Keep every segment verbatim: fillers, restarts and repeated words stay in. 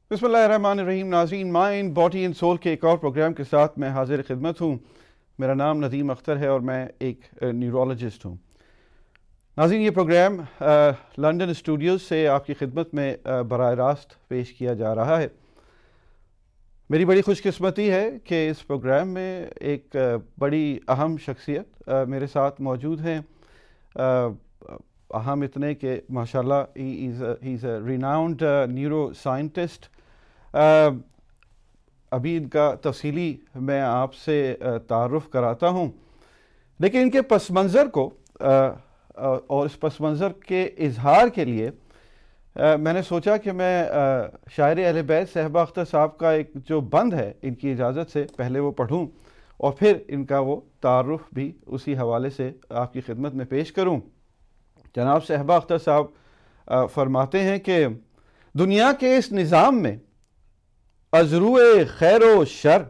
بسم اللہ الرحمن الرحیم. ناظرین، مائنڈ باڈی اینڈ سول کے ایک اور پروگرام کے ساتھ میں حاضر خدمت ہوں. میرا نام ندیم اختر ہے اور میں ایک نیورولوجسٹ ہوں. ناظرین، یہ پروگرام لنڈن اسٹوڈیوز سے آپ کی خدمت میں براہ راست پیش کیا جا رہا ہے. میری بڑی خوش قسمتی ہے کہ اس پروگرام میں ایک بڑی اہم شخصیت میرے ساتھ موجود ہیں. اہم اتنے کہ ماشاءاللہ ہی is a renowned neuroscientist. ابھی ان کا تفصیلی میں آپ سے تعارف کراتا ہوں، لیکن ان کے پس منظر کو اور اس پس منظر کے اظہار کے لیے میں نے سوچا کہ میں شاعر اہل بیت صاحبہ اختر صاحب کا ایک جو بند ہے ان کی اجازت سے پہلے وہ پڑھوں اور پھر ان کا وہ تعارف بھی اسی حوالے سے آپ کی خدمت میں پیش کروں. جناب صاحبہ اختر صاحب فرماتے ہیں کہ دنیا کے اس نظام میں ازروع خیر و شر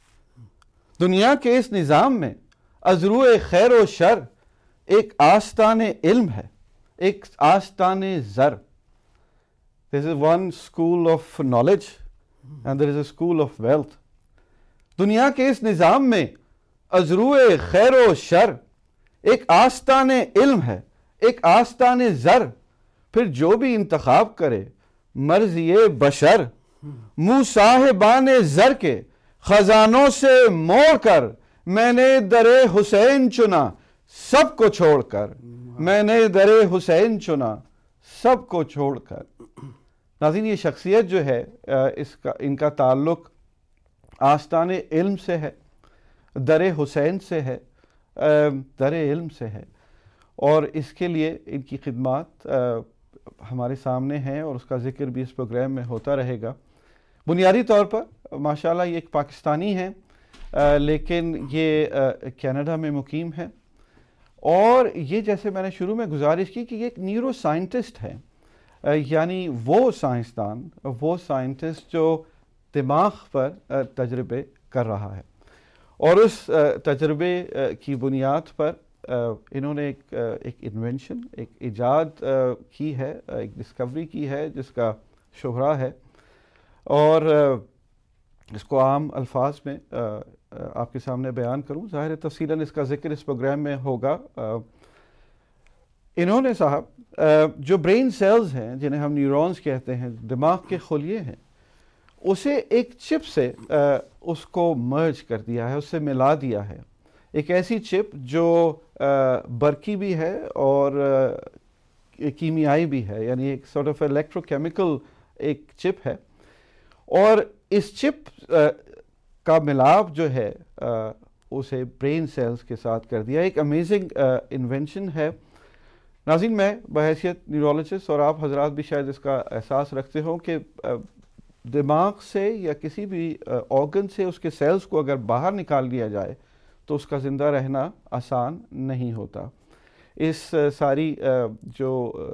دنیا کے اس نظام میں ازروع خیر و شر ایک آستان علم ہے، ایک آستان زر. There is one school of knowledge and there is a school of wealth. دنیا کے اس نظام میں ازروع خیر و شر ایک آستان علم ہے، ایک آستان زر. پھر جو بھی انتخاب کرے مرضی بشر، منہ صاحبان زر کے خزانوں سے موڑ کر میں نے در حسین چنا سب کو چھوڑ کر میں نے در حسین چنا سب کو چھوڑ کر. ناظرین، یہ شخصیت جو ہے اس کا ان کا تعلق آستان علم سے ہے، در حسین سے ہے، در علم سے ہے، اور اس کے لیے ان کی خدمات ہمارے سامنے ہیں اور اس کا ذکر بھی اس پروگرام میں ہوتا رہے گا. بنیادی طور پر ماشاءاللہ یہ ایک پاکستانی ہیں لیکن یہ کینیڈا میں مقیم ہے، اور یہ جیسے میں نے شروع میں گزارش کی کہ یہ ایک نیورو سائنٹسٹ ہے، یعنی وہ سائنسدان وہ سائنٹسٹ جو دماغ پر تجربے کر رہا ہے، اور اس تجربے کی بنیاد پر انہوں نے ایک ایک انوینشن ایک ایجاد کی ہے، ایک ڈسکوری کی ہے جس کا شہرہ ہے، اور اس کو عام الفاظ میں آپ کے سامنے بیان کروں. ظاہر تفصیلاً اس کا ذکر اس پروگرام میں ہوگا. انہوں نے صاحب جو برین سیلز ہیں جنہیں ہم نیورونز کہتے ہیں، دماغ کے خلیے ہیں، اسے ایک چپ سے اس کو مرج کر دیا ہے، اس سے ملا دیا ہے. ایک ایسی چپ جو برقی بھی ہے اور کیمیائی بھی ہے، یعنی ایک سارٹ آف الیکٹرو کیمیکل ایک چپ ہے، اور اس چپ کا ملاپ جو ہے اسے برین سیلز کے ساتھ کر دیا. ایک امیزنگ انوینشن ہے. ناظرین، میں بحیثیت نیورولوجسٹ اور آپ حضرات بھی شاید اس کا احساس رکھتے ہوں کہ دماغ سے یا کسی بھی آرگن سے اس کے سیلز کو اگر باہر نکال دیا جائے تو اس کا زندہ رہنا آسان نہیں ہوتا. اس ساری جو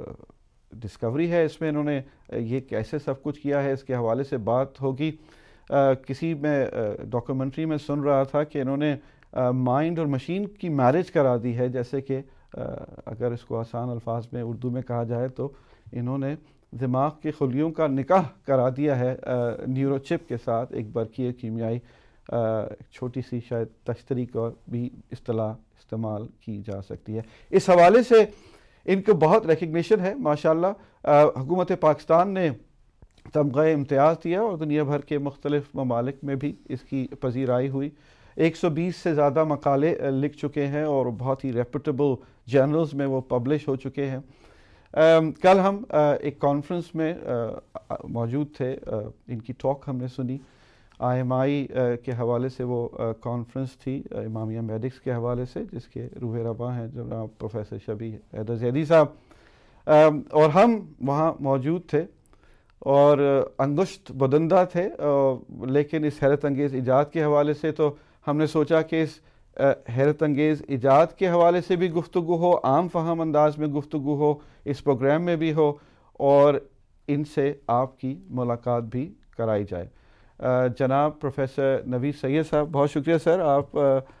ڈسکوری ہے اس میں انہوں نے یہ کیسے سب کچھ کیا ہے اس کے حوالے سے بات ہوگی. کسی میں ڈاکومنٹری میں سن رہا تھا کہ انہوں نے مائنڈ اور مشین کی میرج کرا دی ہے، جیسے کہ اگر اس کو آسان الفاظ میں اردو میں کہا جائے تو انہوں نے دماغ کے خلیوں کا نکاح کرا دیا ہے نیورو چپ کے ساتھ. ایک برقی کیمیائی چھوٹی سی شاید تشتری کا بھی اصطلاح استعمال کی جا سکتی ہے. اس حوالے سے ان کو بہت ریکگنیشن ہے ماشاءاللہ. حکومت پاکستان نے تمغہ امتیاز دیا اور دنیا بھر کے مختلف ممالک میں بھی اس کی پذیرائی ہوئی. ایک سو بیس سے زیادہ مقالے لکھ چکے ہیں اور بہت ہی ریپوٹیبل جرنلز میں وہ پبلش ہو چکے ہیں. کل ہم ایک کانفرنس میں موجود تھے، ان کی ٹاک ہم نے سنی. آئی ایم آئی کے حوالے سے وہ کانفرنس تھی، امامیہ میڈکس کے حوالے سے، جس کے روح رواں ہیں جناب پروفیسر شبیہ حیدر زیدی صاحب، اور ہم وہاں موجود تھے اور انگشت بدندہ تھے. لیکن اس حیرت انگیز ایجاد کے حوالے سے تو ہم نے سوچا کہ اس حیرت انگیز ایجاد کے حوالے سے بھی گفتگو ہو، عام فہم انداز میں گفتگو ہو، اس پروگرام میں بھی ہو، اور ان سے آپ کی ملاقات بھی کرائی جائے. جناب پروفیسر نوید سید صاحب، بہت شکریہ سر، آپ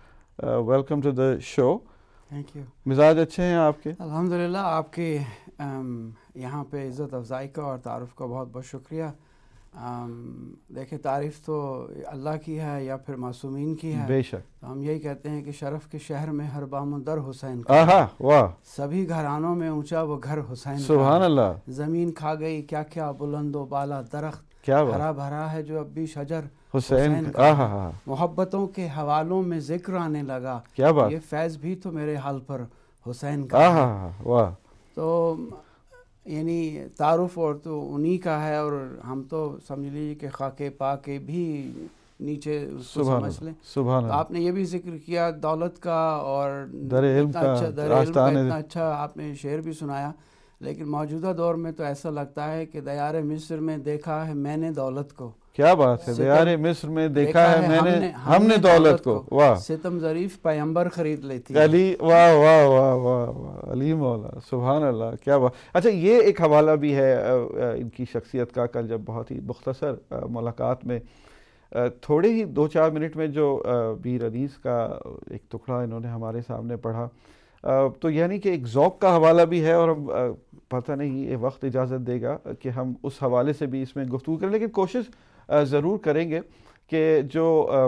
welcome to the show. Thank you. مزاج اچھے ہیں آپ کے؟ الحمدللہ. آپ کے یہاں پہ عزت افزائی کا اور تعارف کا بہت بہت شکریہ. دیکھیں تعریف تو اللہ کی ہے یا پھر معصومین کی ہے. بے شک. تو ہم یہی کہتے ہیں کہ شرف کے شہر میں ہر بام و در حسین کا. آہا واہ. سبھی گھرانوں میں اونچا وہ گھر حسین کا. سبحان اللہ. زمین کھا گئی کیا کیا بلند و بالا درخت, کیا ہرا بھرا ہے جو اب بھی شجر حسین کا. آہا. محبتوں کے حوالوں میں ذکر آنے لگا, کیا بات. یہ فیض بھی تو میرے حال پر حسین کا. آہا واہ. تو یعنی تعارف اور تو انہی کا ہے, اور ہم تو سمجھ لیجیے کہ خاک پا کے بھی نیچے اس کو سمجھ لیں. سبحان اللہ. آپ نے یہ بھی ذکر کیا دولت کا اور در علم کا, اتنا اچھا آپ نے شعر بھی سنایا, لیکن موجودہ دور میں تو ایسا لگتا ہے کہ دیار مصر میں دیکھا ہے میں نے دولت کو. کیا بات ہے. دیار مصر میں دیکھا ہے میں نے ہم نے دولت کو. واہ. ستم ظریف پیمبر خرید لیتی علی. واہ واہ واہ واہ واہ. علی مولا. سبحان اللہ. کیا بات. اچھا یہ ایک حوالہ بھی ہے ان کی شخصیت کا. کل جب بہت ہی مختصر ملاقات میں تھوڑے ہی دو چار منٹ میں جو بیر انیس کا ایک ٹکڑا انہوں نے ہمارے سامنے پڑھا, تو یعنی کہ ایک ذوق کا حوالہ بھی ہے, اور پتہ نہیں یہ وقت اجازت دے گا کہ ہم اس حوالے سے بھی اس میں گفتگو کریں, لیکن کوشش ضرور کریں گے کہ جو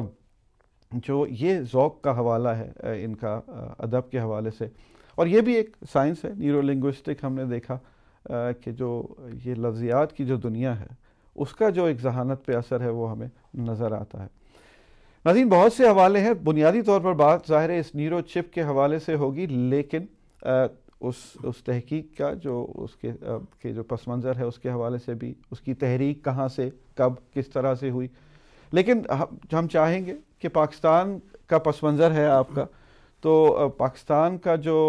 جو یہ ذوق کا حوالہ ہے ان کا ادب کے حوالے سے, اور یہ بھی ایک سائنس ہے نیورو لنگوسٹک. ہم نے دیکھا کہ جو یہ لفظیات کی جو دنیا ہے اس کا جو ایک ذہانت پہ اثر ہے وہ ہمیں نظر آتا ہے. ناظرین بہت سے حوالے ہیں, بنیادی طور پر بات ظاہر ہے اس نیورو چپ کے حوالے سے ہوگی, لیکن اس اس تحقیق کا جو اس کے کے جو پس منظر ہے اس کے حوالے سے بھی, اس کی تحریک کہاں سے کب کس طرح سے ہوئی. لیکن ہم چاہیں گے کہ پاکستان کا پس منظر ہے آپ کا, تو پاکستان کا جو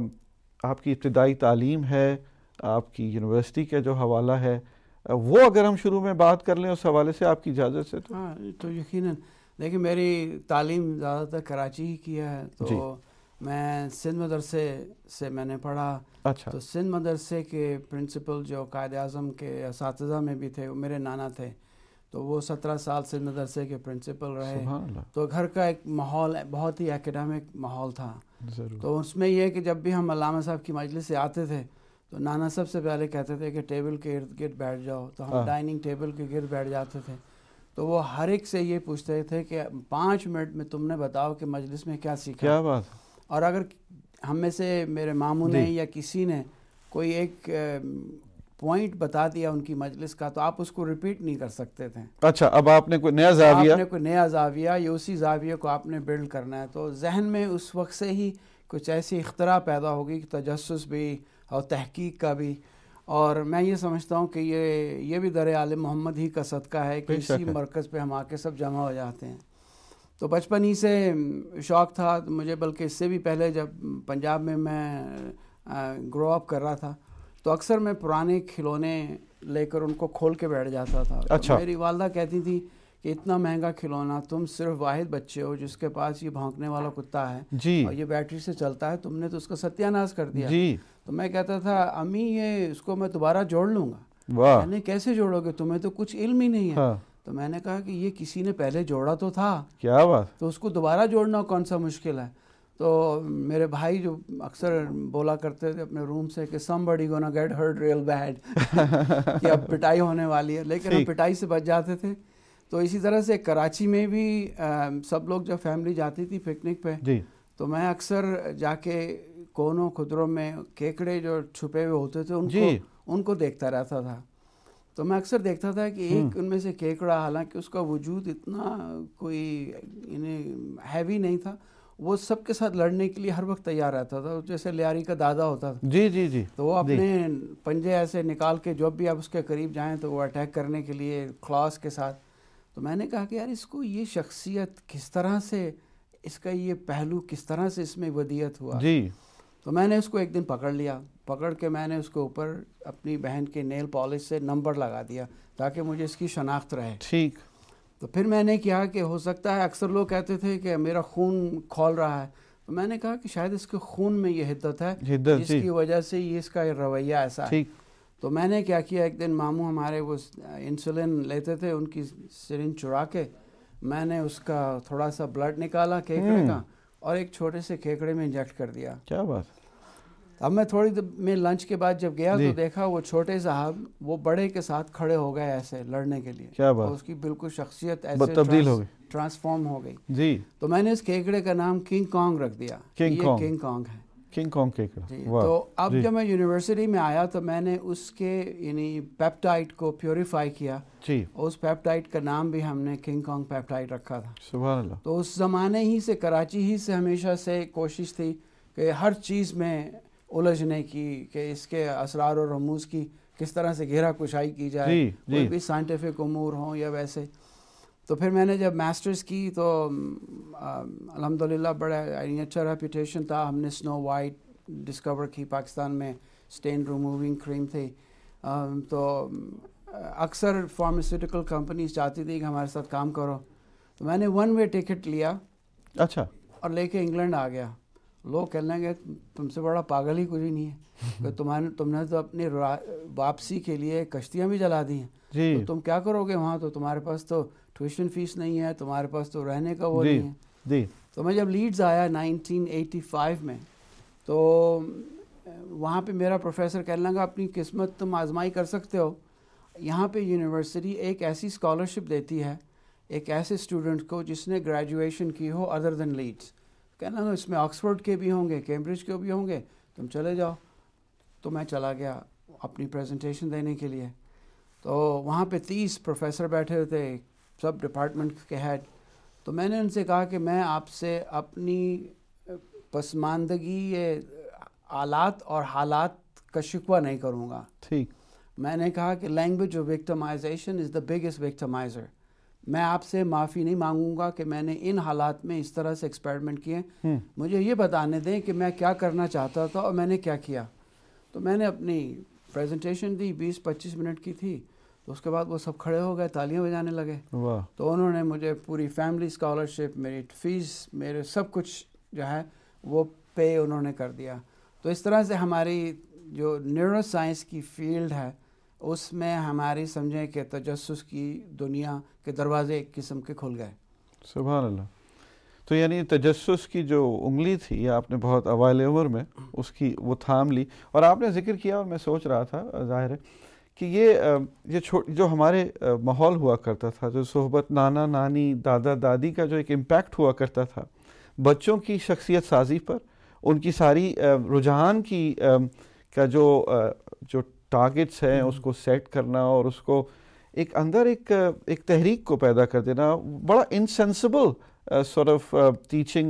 آپ کی ابتدائی تعلیم ہے, آپ کی یونیورسٹی کا جو حوالہ ہے, وہ اگر ہم شروع میں بات کر لیں اس حوالے سے آپ کی اجازت سے. تو ہاں تو یقیناً دیکھیں میری تعلیم زیادہ تر کراچی ہی کی ہے, تو جی. میں سندھ مدرسے سے میں نے پڑھا. اچھا. تو سندھ مدرسے کے پرنسپل جو قائد اعظم کے اساتذہ میں بھی تھے وہ میرے نانا تھے, تو وہ سترہ سال سندھ مدرسے کے پرنسپل رہے. تو گھر کا ایک ماحول بہت ہی اکیڈمک ماحول تھا. ضرور. تو اس میں یہ کہ جب بھی ہم علامہ صاحب کی مجلس سے آتے تھے تو نانا سب سے پہلے کہتے تھے کہ ٹیبل کے ارد گرد بیٹھ جاؤ, تو ہم ڈائننگ ٹیبل کے گرد بیٹھ جاتے تھے. تو وہ ہر ایک سے یہ پوچھتے تھے کہ پانچ منٹ میں تم نے بتاؤ کہ مجلس میں کیا سیکھا. کیا بات. اور اگر ہم میں سے میرے ماموں نے یا کسی نے کوئی ایک پوائنٹ بتا دیا ان کی مجلس کا تو آپ اس کو ریپیٹ نہیں کر سکتے تھے. اچھا, اب آپ نے کوئی نیا زاویہ آپ نے کوئی نیا زاویہ یا اسی زاویے کو آپ نے بلڈ کرنا ہے. تو ذہن میں اس وقت سے ہی کچھ ایسی اختراع پیدا ہوگی کہ تجسس بھی اور تحقیق کا بھی. اور میں یہ سمجھتا ہوں کہ یہ یہ بھی در عالم محمد ہی کا صدقہ ہے کہ اسی مرکز پہ ہم آ کے سب جمع ہو جاتے ہیں. تو بچپن ہی سے شوق تھا مجھے, بلکہ اس سے بھی پہلے جب پنجاب میں میں گرو اپ کر رہا تھا تو اکثر میں پرانے کھلونے لے کر ان کو کھول کے بیٹھ جاتا تھا. اچھا. میری والدہ کہتی تھی کہ اتنا مہنگا کھلونا, تم صرف واحد بچے ہو جس کے پاس یہ بھونکنے والا کتا ہے جی, اور یہ بیٹری سے چلتا ہے, تم نے تو اس کا ستیہ ناش کر دیا. جی. تو میں کہتا تھا امی یہ اس کو میں دوبارہ جوڑ لوں گا. واہ. میں نے کیسے جوڑو گے, تمہیں تو کچھ علم ہی نہیں ہے. ہاں. تو میں نے کہا کہ یہ کسی نے پہلے جوڑا تو تھا. کیا بات. تو اس کو دوبارہ جوڑنا کون سا مشکل ہے. تو میرے بھائی جو اکثر بولا کرتے تھے اپنے روم سے کہ somebody gonna get hurt real bad کہ اب پٹائی ہونے والی ہے, لیکن ہم پٹائی سے بچ جاتے تھے. تو اسی طرح سے کراچی میں بھی سب لوگ جب فیملی جاتی تھی پکنک پہ جی, تو میں اکثر جا کے کونوں خدروں میں کیکڑے جو چھپے ہوئے ہوتے تھے ان جی. کو ان کو دیکھتا رہتا تھا. تو میں اکثر دیکھتا تھا کہ ایک ان میں سے کیکڑا, حالانکہ اس کا وجود اتنا کوئی انہیں ہیوی نہیں تھا, وہ سب کے ساتھ لڑنے کے لیے ہر وقت تیار رہتا تھا, جیسے لیاری کا دادا ہوتا تھا. جی جی جی. تو وہ اپنے پنجے ایسے نکال کے جب بھی آپ اس کے قریب جائیں تو وہ اٹیک کرنے کے لیے کلاس کے ساتھ. تو میں نے کہا کہ یار اس کو یہ شخصیت کس طرح سے, اس کا یہ پہلو کس طرح سے اس میں ودیت ہوا جی. تو میں نے اس کو ایک دن پکڑ لیا, پکڑ کے میں نے اس کے اوپر اپنی بہن کے نیل پالش سے نمبر لگا دیا تاکہ مجھے اس کی شناخت رہے. ٹھیک. تو پھر میں نے کیا کہ ہو سکتا ہے, اکثر لوگ کہتے تھے کہ میرا خون کھول رہا ہے, تو میں نے کہا کہ شاید اس کے خون میں یہ حدت ہے جس کی وجہ سے یہ اس کا رویہ ایسا ہے. تو میں نے کیا کیا, ایک دن ماموں ہمارے وہ انسولین لیتے تھے, ان کی سرنج چرا کے میں نے اس کا تھوڑا سا بلڈ نکالا کیکڑے کا اور ایک چھوٹے سے کیکڑے میں انجیکٹ کر دیا. کیا بات. اب میں تھوڑی دیر میں لنچ کے بعد جب گیا تو دیکھا وہ چھوٹے صاحب وہ بڑے کے ساتھ کھڑے ہو گئے ایسے لڑنے کے لیے. کیا بات, اس کی بالکل شخصیت ایسے تبدیل ہو گئی, ٹرانسفارم ہو گئی. جی. تو میں نے اس کیکڑے کا نام کنگ کانگ رکھ دیا. کنگ کانگ, کنگ کانگ ہے, کنگ کانگ کیکڑا. جی. تو اب جب میں یونیورسٹی میں آیا تو میں نے اس کے یعنی پیپٹائڈ کو پیوریفائی کیا. جی. اس پیپٹائڈ کا نام بھی ہم نے کنگ کانگ پیپٹائڈ رکھا تھا. سبحان اللہ. تو اس زمانے ہی سے کراچی ہی سے ہمیشہ سے کوشش تھی کہ ہر چیز میں الجھنے کی, کہ اس کے اسرار و رموز کی کس طرح سے گہرا کشائی کی جائے. جی, جی. کوئی بھی سائنٹیفک امور ہوں یا ویسے. تو پھر میں نے جب ماسٹرز کی تو الحمدللہ بڑا اچھا ریپوٹیشن تھا. ہم نے سنو وائٹ ڈسکور کی پاکستان میں, اسٹین ریموونگ کریم تھی. تو اکثر فارماسیوٹیکل کمپنیز چاہتی تھی کہ ہمارے ساتھ کام کرو. تو میں نے ون وے ٹکٹ لیا, اچھا, اور لے کے انگلینڈ آ گیا. لوگ کہنے لگے تم سے بڑا پاگل ہی کوئی نہیں ہے کہ تمہارے تم نے تو اپنی واپسی کے لیے کشتیاں بھی جلا دی ہیں. جی. تو تم کیا کرو گے وہاں, تو تمہارے پاس تو ٹیوشن فیس نہیں ہے, تمہارے پاس تو رہنے کا وہ نہیں ہے. جی. تو میں جب لیڈز آیا نائنٹین ایٹی فائیو میں, تو وہاں پہ میرا پروفیسر کہنے لگا اپنی قسمت تم آزمائی کر سکتے ہو. یہاں پہ یونیورسٹی ایک ایسی اسکالرشپ دیتی ہے ایک ایسے اسٹوڈنٹ کو جس نے گریجویشن کی ہو ادر دین لیڈس. کہنا لگا اس میں آکسفورڈ کے بھی ہوں گے, کیمبرج کے بھی ہوں گے, تم چلے جاؤ. تو میں چلا گیا اپنی پریزنٹیشن دینے کے لیے. تو وہاں پہ تیس پروفیسر بیٹھے ہوئے تھے, سب ڈپارٹمنٹ کے ہیڈ. تو میں نے ان سے کہا کہ میں آپ سے اپنی پسماندگی آلات اور حالات کا شکوہ نہیں کروں گا. ٹھیک. میں نے کہا کہ language of victimisation is the biggest victimiser. میں آپ سے معافی نہیں مانگوں گا کہ میں نے ان حالات میں اس طرح سے ایکسپیریمنٹ کیے. مجھے یہ بتانے دیں کہ میں کیا کرنا چاہتا تھا اور میں نے کیا کیا. تو میں نے اپنی پریزنٹیشن دی, بیس پچیس منٹ کی تھی. تو اس کے بعد وہ سب کھڑے ہو گئے, تالیاں بجانے لگے. تو انہوں نے مجھے پوری فیملی اسکالرشپ, میری فیس, میرے سب کچھ جو ہے وہ پے انہوں نے کر دیا. تو اس طرح سے ہماری جو نیورو سائنس کی فیلڈ ہے اس میں ہماری سمجھیں کہ تجسس کی دنیا کے دروازے ایک قسم کے کھل گئے. سبحان اللہ. تو یعنی تجسس کی جو انگلی تھی آپ نے بہت اوائل عمر میں اس کی وہ تھام لی. اور آپ نے ذکر کیا, اور میں سوچ رہا تھا ظاہر ہے کہ یہ یہ جو ہمارے ماحول ہوا کرتا تھا, جو صحبت نانا نانی دادا دادی کا جو ایک امپیکٹ ہوا کرتا تھا بچوں کی شخصیت سازی پر, ان کی ساری رجحان کی کا جو جو ٹارگٹس ہیں اس کو سیٹ کرنا اور اس کو ایک اندر ایک ایک تحریک کو پیدا کر دینا, بڑا انسینسبل سورٹ آف ٹیچنگ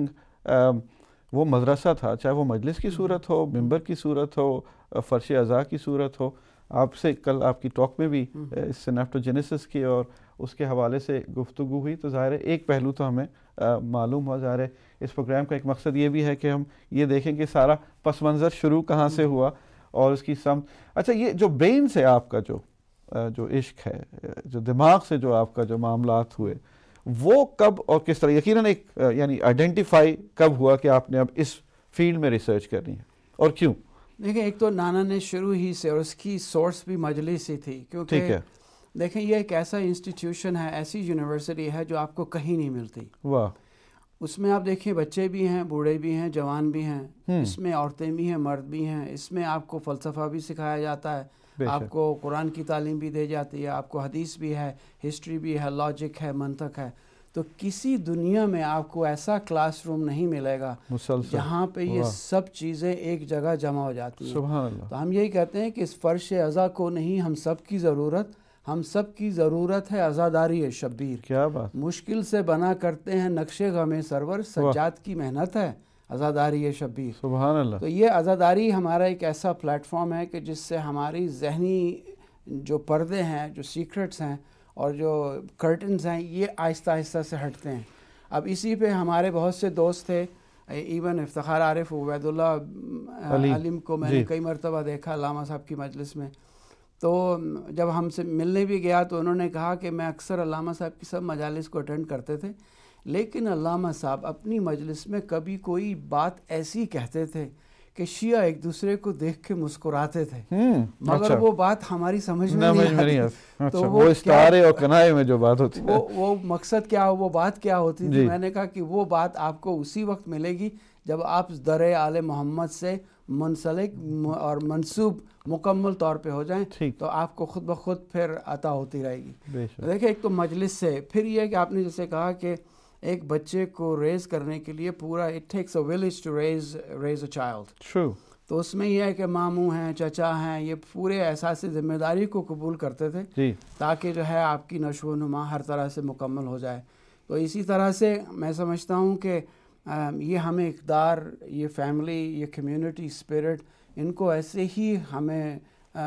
وہ مدرسہ تھا, چاہے وہ مجلس کی صورت ہو, ممبر کی صورت ہو, فرش عزا کی صورت ہو. آپ سے کل آپ کی ٹاک میں بھی سینیپٹوجینیسس کی اور اس کے حوالے سے گفتگو ہوئی. تو ظاہر ہے ایک پہلو تو ہمیں معلوم ہوا. ظاہر ہے اس پروگرام کا ایک مقصد یہ بھی ہے کہ ہم یہ دیکھیں کہ سارا پس منظر شروع کہاں سے ہوا اور اس کی سمت. اچھا, یہ جو برین سے آپ کا جو جو عشق ہے, جو دماغ سے جو آپ کا جو معاملات ہوئے, وہ کب اور کس طرح یقیناً ایک یعنی آئیڈینٹیفائی کب ہوا کہ آپ نے اب اس فیلڈ میں ریسرچ کرنی ہے اور کیوں؟ دیکھیں, ایک تو نانا نے شروع ہی سے, اور اس کی سورس بھی مجلس ہی تھی, کیونکہ دیکھیں یہ ایک ایسا انسٹیٹیوشن ہے, ایسی یونیورسٹی ہے جو آپ کو کہیں نہیں ملتی. واہ. اس میں آپ دیکھیں بچے بھی ہیں, بوڑھے بھی ہیں, جوان بھی ہیں, اس میں عورتیں بھی ہیں, مرد بھی ہیں. اس میں آپ کو فلسفہ بھی سکھایا جاتا ہے, آپ کو قرآن کی تعلیم بھی دی جاتی ہے, آپ کو حدیث بھی ہے, ہسٹری بھی ہے, لاجک ہے, منطق ہے. تو کسی دنیا میں آپ کو ایسا کلاس روم نہیں ملے گا جہاں پہ یہ سب چیزیں ایک جگہ جمع ہو جاتی ہیں. سبحان اللہ. تو ہم یہی کہتے ہیں کہ اس فرش عزا کو نہیں, ہم سب کی ضرورت, ہم سب کی ضرورت ہے عزاداری شبیر. کیا بات. مشکل سے بنا کرتے ہیں نقش غم سرور, سجاد کی محنت ہے عزاداری شبیر. سبحان اللہ. تو یہ عزاداری ہمارا ایک ایسا پلیٹ فارم ہے کہ جس سے ہماری ذہنی جو پردے ہیں, جو سیکرٹس ہیں اور جو کرٹنز ہیں, یہ آہستہ آہستہ سے ہٹتے ہیں. اب اسی پہ ہمارے بہت سے دوست تھے, ایون افتخار عارف عبید اللہ علیم کو میں نے کئی مرتبہ دیکھا علامہ صاحب کی مجلس میں. تو جب ہم سے ملنے بھی گیا تو انہوں نے کہا کہ میں اکثر علامہ صاحب کی سب مجالس کو اٹینڈ کرتے تھے, لیکن علامہ صاحب اپنی مجلس میں کبھی کوئی بات ایسی کہتے تھے کہ شیعہ ایک دوسرے کو دیکھ کے مسکراتے تھے, مگر وہ بات ہماری سمجھ میں نہیں آتی. تو وہ استعارے اور کنائے میں جو بات ہوتی ہے, وہ مقصد کیا, وہ بات کیا ہوتی تھی. میں نے کہا کہ وہ بات آپ کو اسی وقت ملے گی جب آپ در آل محمد سے منسلک اور منسوب مکمل طور پہ ہو جائیں تو آپ کو خود بخود پھر عطا ہوتی رہے گی. دیکھیں ایک تو مجلس سے، پھر یہ ہے کہ آپ نے جیسے کہا کہ ایک بچے کو ریز کرنے کے لیے پورا it takes a village to raise raise a child. تو اس میں یہ ہے کہ ماموں ہیں، چچا ہیں، یہ پورے احساس ذمہ داری کو قبول کرتے تھے تاکہ جو ہے آپ کی نشو و نما ہر طرح سے مکمل ہو جائے. تو اسی طرح سے میں سمجھتا ہوں کہ یہ ہمیں اقدار، یہ فیملی، یہ کمیونٹی اسپرٹ، ان کو ایسے ہی ہمیں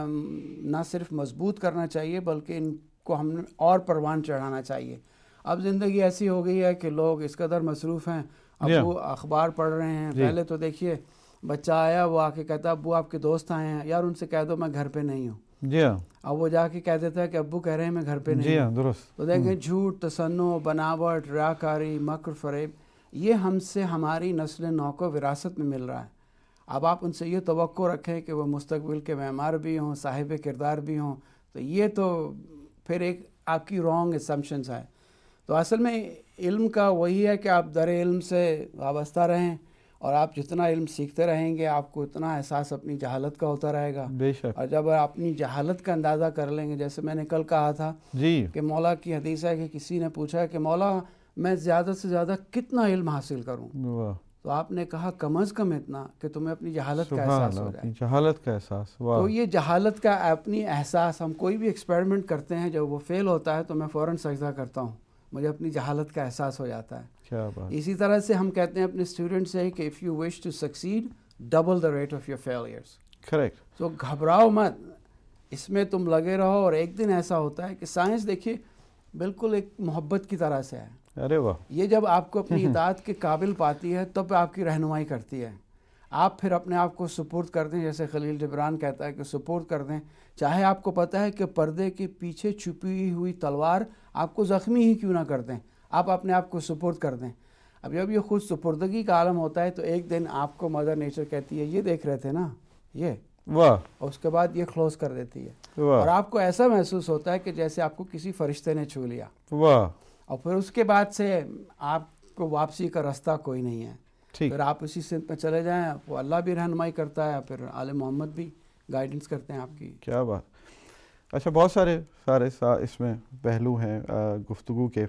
نہ صرف مضبوط کرنا چاہیے بلکہ ان کو ہم اور پروان چڑھانا چاہیے. اب زندگی ایسی ہو گئی ہے کہ لوگ اس قدر مصروف ہیں، اب وہ اخبار پڑھ رہے ہیں. پہلے تو دیکھیے بچہ آیا، وہ آ کے کہتا ابو آپ کے دوست آئے ہیں، یار ان سے کہہ دو میں گھر پہ نہیں ہوں. جی ہاں. اب وہ جا کے کہہ دیتا ہے کہ ابو کہہ رہے ہیں میں گھر پہ نہیں ہوں. درست. تو دیکھیں جھوٹ، تصنع، بناوٹ، ریاکاری، مکر، فریب، یہ ہم سے ہماری نسل نو کو وراثت میں مل رہا ہے. اب آپ ان سے یہ توقع رکھیں کہ وہ مستقبل کے معمار بھی ہوں، صاحب کردار بھی ہوں، تو یہ تو پھر ایک آپ کی رانگ اسمپشنز ہے. تو اصل میں علم کا وہی ہے کہ آپ در علم سے وابستہ رہیں، اور آپ جتنا علم سیکھتے رہیں گے آپ کو اتنا احساس اپنی جہالت کا ہوتا رہے گا. بے شک. اور جب آپ اپنی جہالت کا اندازہ کر لیں گے، جیسے میں نے کل کہا تھا جی کہ مولا کی حدیث ہے کہ کسی نے پوچھا کہ مولا میں زیادہ سے زیادہ کتنا علم حاصل کروں؟ تو آپ نے کہا کم از کم اتنا کہ تمہیں اپنی جہالت کا احساس ہو جائے. جہالت کا احساس. تو یہ جہالت کا اپنی احساس، ہم کوئی بھی ایکسپیریمنٹ کرتے ہیں جب وہ فیل ہوتا ہے تو میں فوراً سجدہ کرتا ہوں، مجھے اپنی جہالت کا احساس ہو جاتا ہے. کیا بات. اسی طرح سے ہم کہتے ہیں اپنے اسٹوڈنٹ سے کہ if you wish to succeed double the rate of your failures. Correct. تو گھبراؤ مت، اس میں تم لگے رہو، اور ایک دن ایسا ہوتا ہے کہ سائنس دیکھیے بالکل ایک محبت کی طرح سے ہے. ارے واہ. یہ جب آپ کو اپنی اطاعت کے قابل پاتی ہے تب آپ کی رہنمائی کرتی ہے. آپ پھر اپنے آپ کو سپورٹ کر دیں، جیسے خلیل جبران کہتا ہے کہ سپورٹ کر دیں، چاہے آپ کو پتہ ہے کہ پردے کے پیچھے چھپی ہوئی تلوار آپ کو زخمی ہی کیوں نہ کر دیں، آپ اپنے آپ کو سپورٹ کر دیں. اب جب یہ خود سپردگی کا عالم ہوتا ہے تو ایک دن آپ کو مدر نیچر کہتی ہے یہ دیکھ رہے تھے نا یہ، واہ، اور اس کے بعد یہ کلوز کر دیتی ہے. واہ. اور آپ کو ایسا محسوس ہوتا ہے کہ جیسے آپ کو کسی فرشتے نے چھو لیا. واہ. اور پھر اس کے بعد سے آپ کو واپسی کا راستہ کوئی نہیں ہے. ٹھیک. پھر آپ اسی سمت میں چلے جائیں، وہ اللہ بھی رہنمائی کرتا ہے، پھر آل محمد بھی گائیڈنس کرتے ہیں آپ کی. کیا بات. اچھا، بہت سارے سارے اس میں پہلو ہیں گفتگو کے.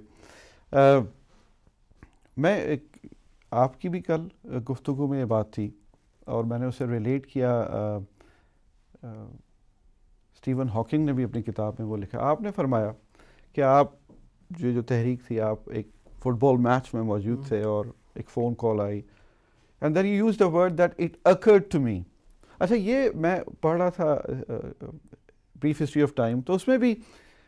میں ایک آپ کی بھی کل گفتگو میں یہ بات تھی اور میں نے اسے ریلیٹ کیا، اسٹیون ہاکنگ نے بھی اپنی کتاب میں وہ لکھا. آپ نے فرمایا کہ آپ جو جو تحریک تھی، آپ ایک فٹ بال میچ میں موجود تھے اور ایک فون کال آئی، and then you use the word that it occurred to me. اچھا، یہ میں پڑھ رہا تھا بریف ہسٹری آف ٹائم، تو اس میں بھی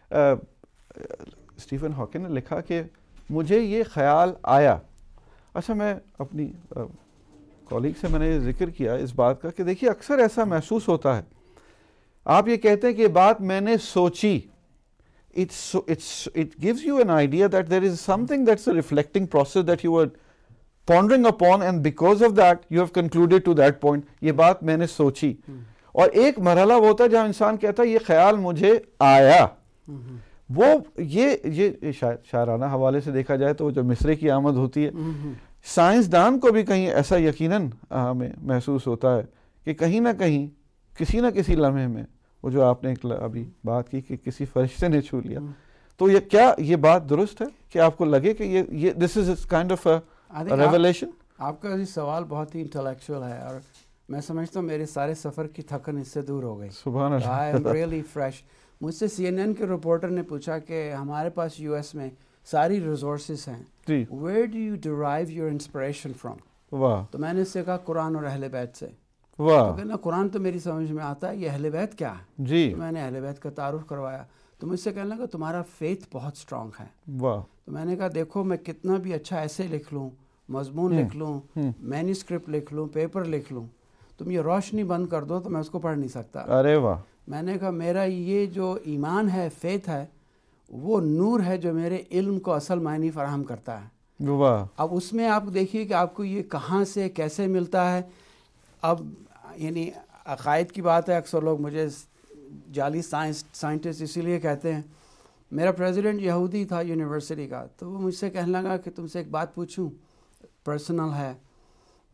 اسٹیفن ہاکنگ نے لکھا کہ مجھے یہ خیال آیا. اچھا، میں اپنی کولیگ سے میں نے یہ ذکر کیا اس بات کا کہ دیکھیے اکثر ایسا محسوس ہوتا ہے، آپ یہ کہتے ہیں کہ یہ بات میں نے سوچی. It's, it's, it gives you an idea that there is something that's a reflecting process that you were pondering upon, and because of that you have concluded to that point. یہ بات میں نے سوچی. اور ایک مرحلہ وہ ہوتا ہے جہاں انسان کہتا ہے یہ خیال مجھے آیا. وہ یہ یہ شاعرانہ حوالے سے دیکھا جائے تو جو مصرے کی آمد ہوتی ہے، سائنسدان کو بھی کہیں ایسا یقیناً ہمیں محسوس ہوتا ہے کہ کہیں نہ کہیں کسی نہ کسی لمحے میں وہ جو آپ نے ابھی بات کی کہ کسی فرشتے نے چھو لیا. تو یہ کیا یہ بات درست ہے کہ آپ کو لگے کہ یہ یہ this is kind of a revelation? آپ کا یہ سوال بہت ہی انٹلیکچوئل ہے، اور میں سمجھتا ہوں میرے سارے سفر کی تھکن اس سے دور ہو گئی. سبحان اللہ. I am really fresh. مجھ سے سی این این کے رپورٹر نے پوچھا کہ ہمارے پاس یو ایس میں ساری ریسورسز ہیں، where do you drive your inspiration from? واہ. تو میں نے اس سے کہا قرآن اور اہل بیت سے. واہ. نا قرآن تو میری سمجھ میں آتا ہے، یہ اہل بیت کیا ہے؟ جی. تو میں نے اہل بیت کا تعارف کروایا. تو مجھ سے کہنے لگا تمہارا فیتھ بہت اسٹرانگ ہے. واہ. تو میں نے کہا دیکھو میں کتنا بھی اچھا ایسے لکھ لوں، مضمون لکھ لوں، مینuscript لکھ لوں، پیپر لکھ لوں، تم یہ روشنی بند کر دو تو میں اس کو پڑھ نہیں سکتا. ارے واہ. میں نے کہا میرا یہ جو ایمان ہے، فیتھ ہے، وہ نور ہے جو میرے علم کو اصل معنی فراہم کرتا ہے. واہ. اب اس میں آپ دیکھیے کہ آپ کو یہ کہاں سے کیسے ملتا ہے. اب یعنی عقائد کی بات ہے، اکثر لوگ مجھے جعلی سائنس سائنٹسٹ اسی لیے کہتے ہیں. میرا پریزیڈنٹ یہودی تھا یونیورسٹی کا، تو وہ مجھ سے کہنے لگا کہ تم سے ایک بات پوچھوں، پرسنل ہے.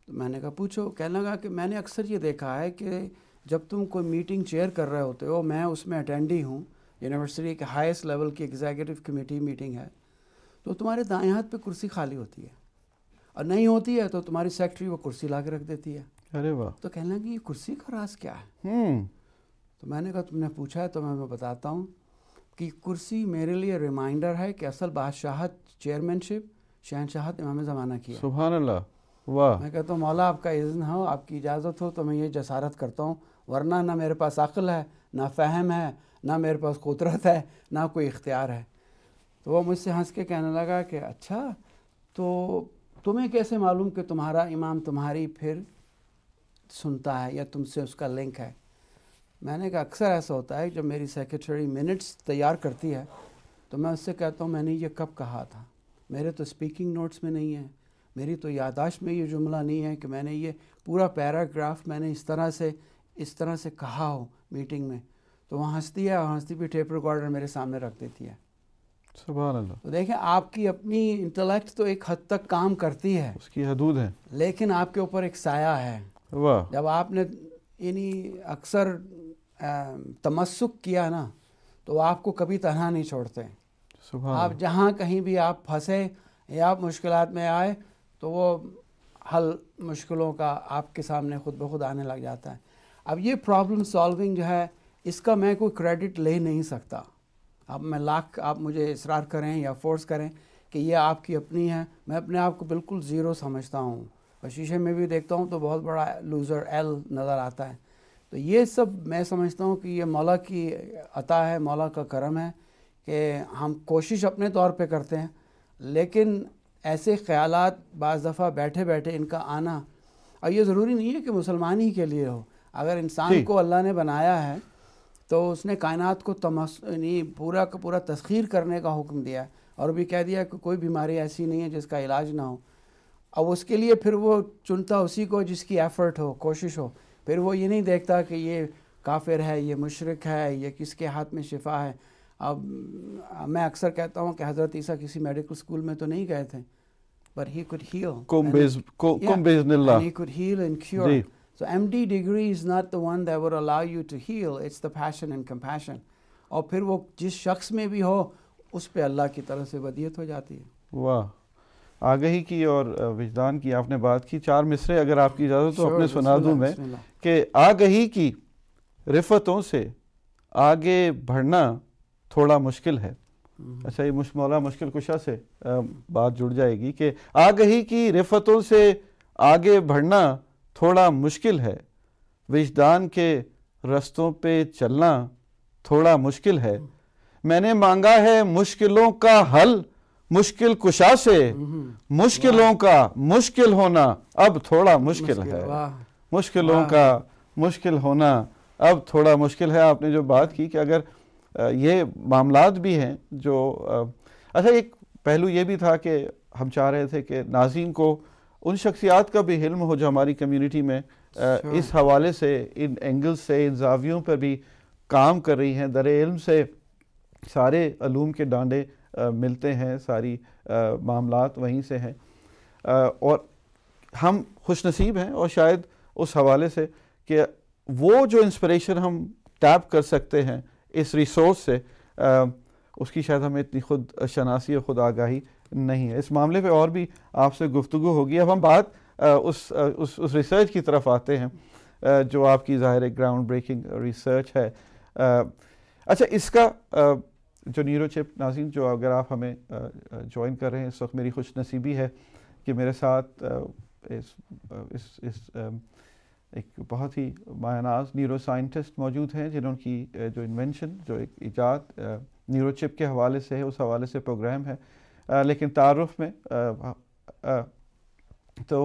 تو میں نے کہا پوچھو. کہنے لگا کہ میں نے اکثر یہ دیکھا ہے کہ جب تم کوئی میٹنگ چیئر کر رہے ہوتے ہو, میں اس میں اٹینڈی ہوں, یونیورسٹی کے ہائیسٹ لیول کی ایگزیکٹو کمیٹی میٹنگ ہے, تو تمہارے دائیں ہاتھ پہ کرسی خالی ہوتی ہے, اور نہیں ہوتی ہے تو تمہاری سیکٹری وہ کرسی لا کے رکھ دیتی ہے. ارے واہ. تو کہنے لگا کہ یہ کرسی کا راز کیا ہے؟ ہوں تو میں نے کہا تم نے پوچھا ہے تو میں بتاتا ہوں کہ کرسی میرے لیے ریمائنڈر ہے کہ اصل بادشاہت, چیئرمین شپ شہنشاہت امام زمانہ کی ہے. سبحان اللہ. واہ. میں کہتا ہوں مولا آپ کا اذن ہو, آپ کی اجازت ہو تو میں یہ جسارت کرتا ہوں, ورنہ نہ میرے پاس عقل ہے, نہ فہم ہے, نہ میرے پاس قدرت ہے, نہ کوئی اختیار ہے. تو وہ مجھ سے ہنس کے کہنے لگا کہ اچھا تو تمہیں کیسے معلوم کہ تمہارا امام تمہاری پھر سنتا ہے یا تم سے اس کا لنک ہے؟ میں نے کہا اکثر ایسا ہوتا ہے جب میری سیکرٹری منٹس تیار کرتی ہے تو میں اس سے کہتا ہوں میں نے یہ کب کہا تھا, میرے تو اسپیکنگ نوٹس میں نہیں ہے, میری تو یادداشت میں یہ جملہ نہیں ہے کہ میں نے یہ پورا پیراگراف میں نے اس طرح سے اس طرح سے کہا ہو میٹنگ میں. تو وہ ہنستی ہے, اور ہنستی بھی ٹیپ ریکارڈر میرے سامنے رکھ دیتی ہے. سبحان اللہ. تو دیکھیں آپ کی اپنی انٹلیکٹ تو ایک حد تک کام کرتی ہے, اس کی حدود ہیں, لیکن آپ کے اوپر ایک سایہ ہے. واہ. جب آپ نے یعنی اکثر تمسک کیا نا تو وہ آپ کو کبھی تنہا نہیں چھوڑتے. سبحان آپ جہاں کہیں بھی آپ پھنسے یا آپ مشکلات میں آئے تو وہ حل مشکلوں کا آپ کے سامنے خود بخود آنے لگ جاتا ہے. اب یہ پرابلم سالونگ جو ہے اس کا میں کوئی کریڈٹ لے نہیں سکتا. اب میں لاکھ آپ مجھے اصرار کریں یا فورس کریں کہ یہ آپ کی اپنی ہے, میں اپنے آپ کو بالکل زیرو سمجھتا ہوں, اور شیشے میں بھی دیکھتا ہوں تو بہت بڑا لوزر ایل نظر آتا ہے. تو یہ سب میں سمجھتا ہوں کہ یہ مولا کی عطا ہے, مولا کا کرم ہے کہ ہم کوشش اپنے طور پہ کرتے ہیں, لیکن ایسے خیالات بعض دفعہ بیٹھے بیٹھے ان کا آنا, اور یہ ضروری نہیں ہے کہ مسلمان ہی کے لیے ہو. اگر انسان کو اللہ نے بنایا ہے تو اس نے کائنات کو تمس یعنی پورا کا پورا تسخیر کرنے کا حکم دیا ہے, اور بھی کہہ دیا کہ کوئی بیماری ایسی نہیں ہے جس کا علاج نہ ہو. اب اس کے لیے پھر وہ چنتا اسی کو جس کی ایفرٹ ہو, کوشش ہو. پھر وہ یہ نہیں دیکھتا کہ یہ کافر ہے, یہ مشرک ہے, یہ کس کے ہاتھ میں شفا ہے. اب میں اکثر کہتا ہوں کہ حضرت عیسیٰ کسی میڈیکل اسکول میں تو نہیں گئے تھے, but he could heal. Come بِإِذْنِ Allah. And he could heal and cure. So M D degree is not the one that would allow you to heal, it's the passion and compassion. اور پھر وہ جس شخص میں بھی ہو اس پہ اللہ کی طرف سے ودیت ہو جاتی ہے. واہ. آگہی کی اور وجدان کی آپ نے بات کی. چار مصرے اگر آپ کی اجازت تو اپنے سنا دوں میں کہ آگہی کی رفتوں سے آگے بڑھنا تھوڑا مشکل ہے. اچھا یہ مولا مشکل کشا سے بات جڑ جائے گی کہ آگہی کی رفتوں سے آگے بڑھنا تھوڑا مشکل ہے, وجدان کے رستوں پہ چلنا تھوڑا مشکل ہے. میں نے مانگا ہے مشکلوں کا حل مشکل کشا سے, مشکلوں کا مشکل ہونا اب تھوڑا مشکل ہے. مشکلوں کا مشکل ہونا اب تھوڑا مشکل ہے. آپ نے جو بات کی کہ اگر یہ معاملات بھی ہیں جو اچھا ایک پہلو یہ بھی تھا کہ ہم چاہ رہے تھے کہ ناظرین کو ان شخصیات کا بھی علم ہو جو ہماری کمیونٹی میں اس حوالے سے ان اینگل سے ان زاویوں پر بھی کام کر رہی ہیں. در علم سے سارے علوم کے ڈانڈے ملتے ہیں, ساری معاملات وہیں سے ہیں, اور ہم خوش نصیب ہیں اور شاید اس حوالے سے کہ وہ جو انسپریشن ہم ٹیپ کر سکتے ہیں اس ریسورس سے, اس کی شاید ہمیں اتنی خود شناسی اور خود آگاہی نہیں ہے. اس معاملے پہ اور بھی آپ سے گفتگو ہوگی. اب ہم بات اس اس اس ریسرچ کی طرف آتے ہیں جو آپ کی ظاہر گراؤنڈ بریکنگ ریسرچ ہے. اچھا اس کا جو نیورو چپ, ناظرین جو اگر آپ ہمیں جوائن کر رہے ہیں اس وقت, میری خوش نصیبی ہے کہ میرے ساتھ اس اس اس ایک بہت ہی مایہ ناز نیورو سائنٹسٹ موجود ہیں جنہوں کی جو انوینشن, جو ایک ایجاد نیورو چپ کے حوالے سے ہے, اس حوالے سے پروگرام ہے. لیکن تعارف میں تو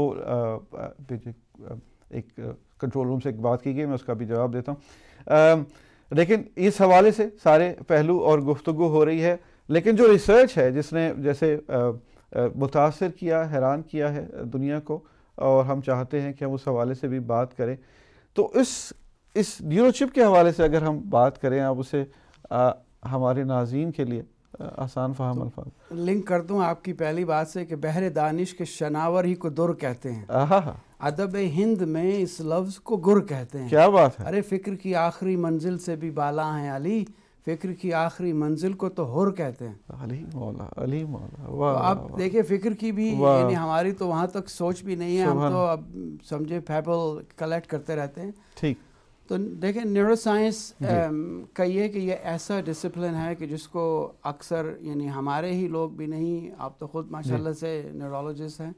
ایک کنٹرول روم سے ایک بات کی گئی, میں اس کا بھی جواب دیتا ہوں. لیکن اس حوالے سے سارے پہلو اور گفتگو ہو رہی ہے, لیکن جو ریسرچ ہے جس نے جیسے متاثر کیا, حیران کیا ہے دنیا کو, اور ہم چاہتے ہیں کہ ہم اس حوالے سے بھی بات کریں. تو اس اس نیورو چپ کے حوالے سے اگر ہم بات کریں, آپ اسے ہمارے ناظرین کے لیے آسان فہم الفاظ لنک کر دوں آپ کی پہلی بات سے کہ بحر دانش کے شناور ہی کو در کہتے ہیں. ادب ہند میں اس لفظ کو گر کہتے ہیں. کیا بات ہے. ارے فکر کی آخری منزل سے بھی بالا ہیں علی, فکر کی آخری منزل کو تو ہور کہتے ہیں. علی مولا, علی مولا. تو واہ آپ دیکھیں فکر کی بھی یعنی ہماری تو وہاں تک سوچ بھی نہیں ہے, ہم تو اب سمجھے پیبل کلیکٹ کرتے رہتے ہیں. ٹھیک. تو دیکھیں نیورو سائنس کا یہ کہ یہ ایسا ڈسپلن ہے کہ جس کو اکثر یعنی ہمارے ہی لوگ بھی نہیں, آپ تو خود ماشاء اللہ سے نیورولوجسٹ ہیں,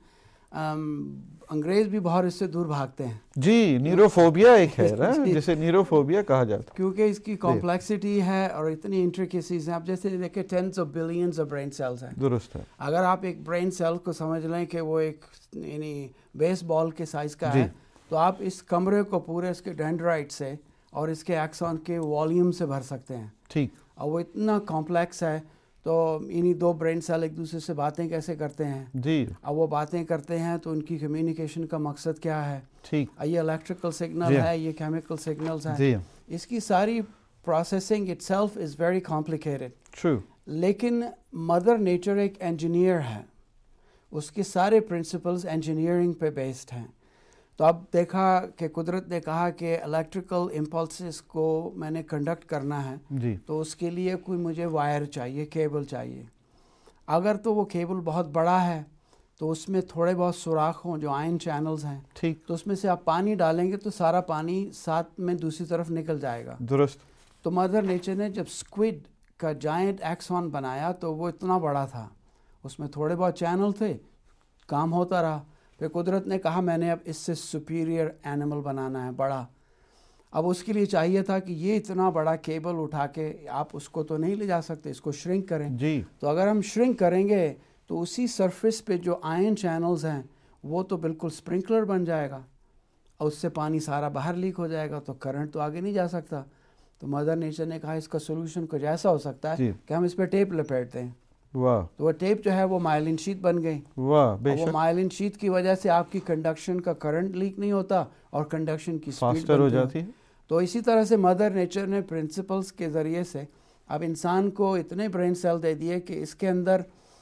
انگریز بھی بہت اس سے دور بھاگتے ہیں. جی, نیوروفوبیا ایک ہے نا جسے نیوروفوبیا کہا جاتا ہے, کیونکہ اس کی کمپلیکسٹی ہے اور اتنی انٹریکیسیز ہیں. اب جیسے دیکھیں tens of billions of brain cells ہیں. درست ہے. اگر آپ ایک برین سیل کو سمجھ لیں کہ وہ ایک یعنی بیس بال کے سائز کا ہے, تو آپ اس کمرے کو پورے اس کے ڈینڈرائٹ سے اور اس کے ایکسون کے والیوم سے بھر سکتے ہیں. ٹھیک. اور وہ اتنا کمپلیکس ہے, تو انہی دو برین سیل ایک دوسرے سے باتیں کیسے کرتے ہیں. جی. اب وہ باتیں کرتے ہیں تو ان کی کمیونیکیشن کا مقصد کیا ہے. ٹھیک. یہ الیکٹریکل سگنل ہے, یہ کیمیکل سگنلز ہیں. اس کی ساری processing itself is very complicated. True. لیکن مدر نیچر ایک انجینئر ہے, اس کے سارے پرنسپلز انجینئرنگ پہ بیسڈ ہیں. تو اب دیکھا کہ قدرت نے کہا کہ الیکٹریکل امپلسز کو میں نے کنڈکٹ کرنا ہے, جی, تو اس کے لیے کوئی مجھے وائر چاہیے, کیبل چاہیے. اگر تو وہ کیبل بہت بڑا ہے تو اس میں تھوڑے بہت سوراخ ہوں جو آئن چینلز ہیں, ٹھیک, تو اس میں سے آپ پانی ڈالیں گے تو سارا پانی ساتھ میں دوسری طرف نکل جائے گا. درست. تو مدر نیچر نے جب اسکوڈ کا جائنٹ ایکسون بنایا تو وہ اتنا بڑا تھا, اس میں تھوڑے بہت چینل تھے, کام ہوتا رہا. پھر قدرت نے کہا میں نے اب اس سے سپیریئر اینیمل بنانا ہے, بڑا. اب اس کے لیے چاہیے تھا کہ یہ اتنا بڑا کیبل اٹھا کے آپ اس کو تو نہیں لے جا سکتے, اس کو شرنک کریں. جی. تو اگر ہم شرنک کریں گے تو اسی سرفیس پہ جو آئن چینلز ہیں وہ تو بالکل اسپرنکلر بن جائے گا, اور اس سے پانی سارا باہر لیک ہو جائے گا, تو کرنٹ تو آگے نہیں جا سکتا. تو مدر نیچر نے کہا اس کا سولوشن کچھ ایسا ہو سکتا ہے کہ ہم اس پہ ٹیپ لپیٹتے ہیں. واہ. تو وہ ٹیپ جو ہے وہ مائلن شیٹ بن گئی. واہ, بے شک. وہ مائلن شیٹ کی وجہ سے آپ کی کنڈکشن کا کرنٹ لیک نہیں ہوتا اور کنڈکشن کی سپیڈ ہو جاتی ہے. تو اسی طرح سے مدر نیچر نے پرنسپلز کے ذریعے سے اب انسان کو اتنے برین سیل دے دیے کہ اس کے اندر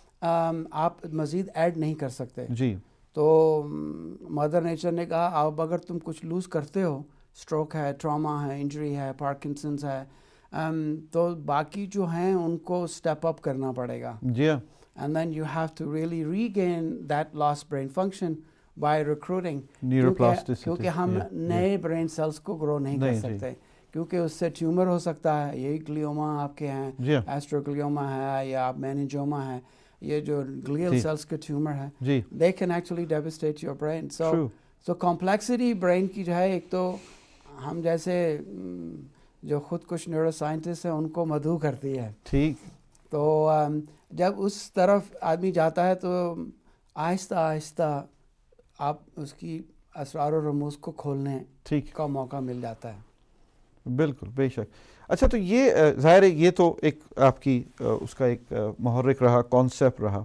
آپ مزید ایڈ نہیں کر سکتے. جی. تو مدر نیچر نے کہا اب اگر تم کچھ لوز کرتے ہو, اسٹروک ہے, ٹراما ہے, انجری ہے, پارکنسنس ہے, Um, تو باقی جو ہیں ان کو اسٹیپ اپ کرنا پڑے گا. جی. And then you have to really regain that lost brain function by recruiting, کیونکہ ہم نئے برین سیلس کو گرو نہیں کر سکتے, کیونکہ اس سے ٹیومر ہو سکتا ہے. یہی گلیوما آپ کے ہیں, ایسٹروگلیوما ہے یا میننجوما ہے, یہ جو گلیل سیلس کے ٹیومر ہیں, they can actually devastate your brain. So so complexity brain کی جو ہے, ایک تو ہم جیسے جو خود کچھ نیورو سائنٹسٹ ہیں ان کو مدعو کرتی ہے. ٹھیک. تو جب اس طرف آدمی جاتا ہے تو آہستہ آہستہ آپ اس کی اسرار و رموز کو کھولنے کا موقع مل جاتا ہے. بالکل, بے شک. اچھا, تو یہ ظاہر ہے یہ تو ایک آپ کی اس کا ایک محرک رہا, کانسیپٹ رہا.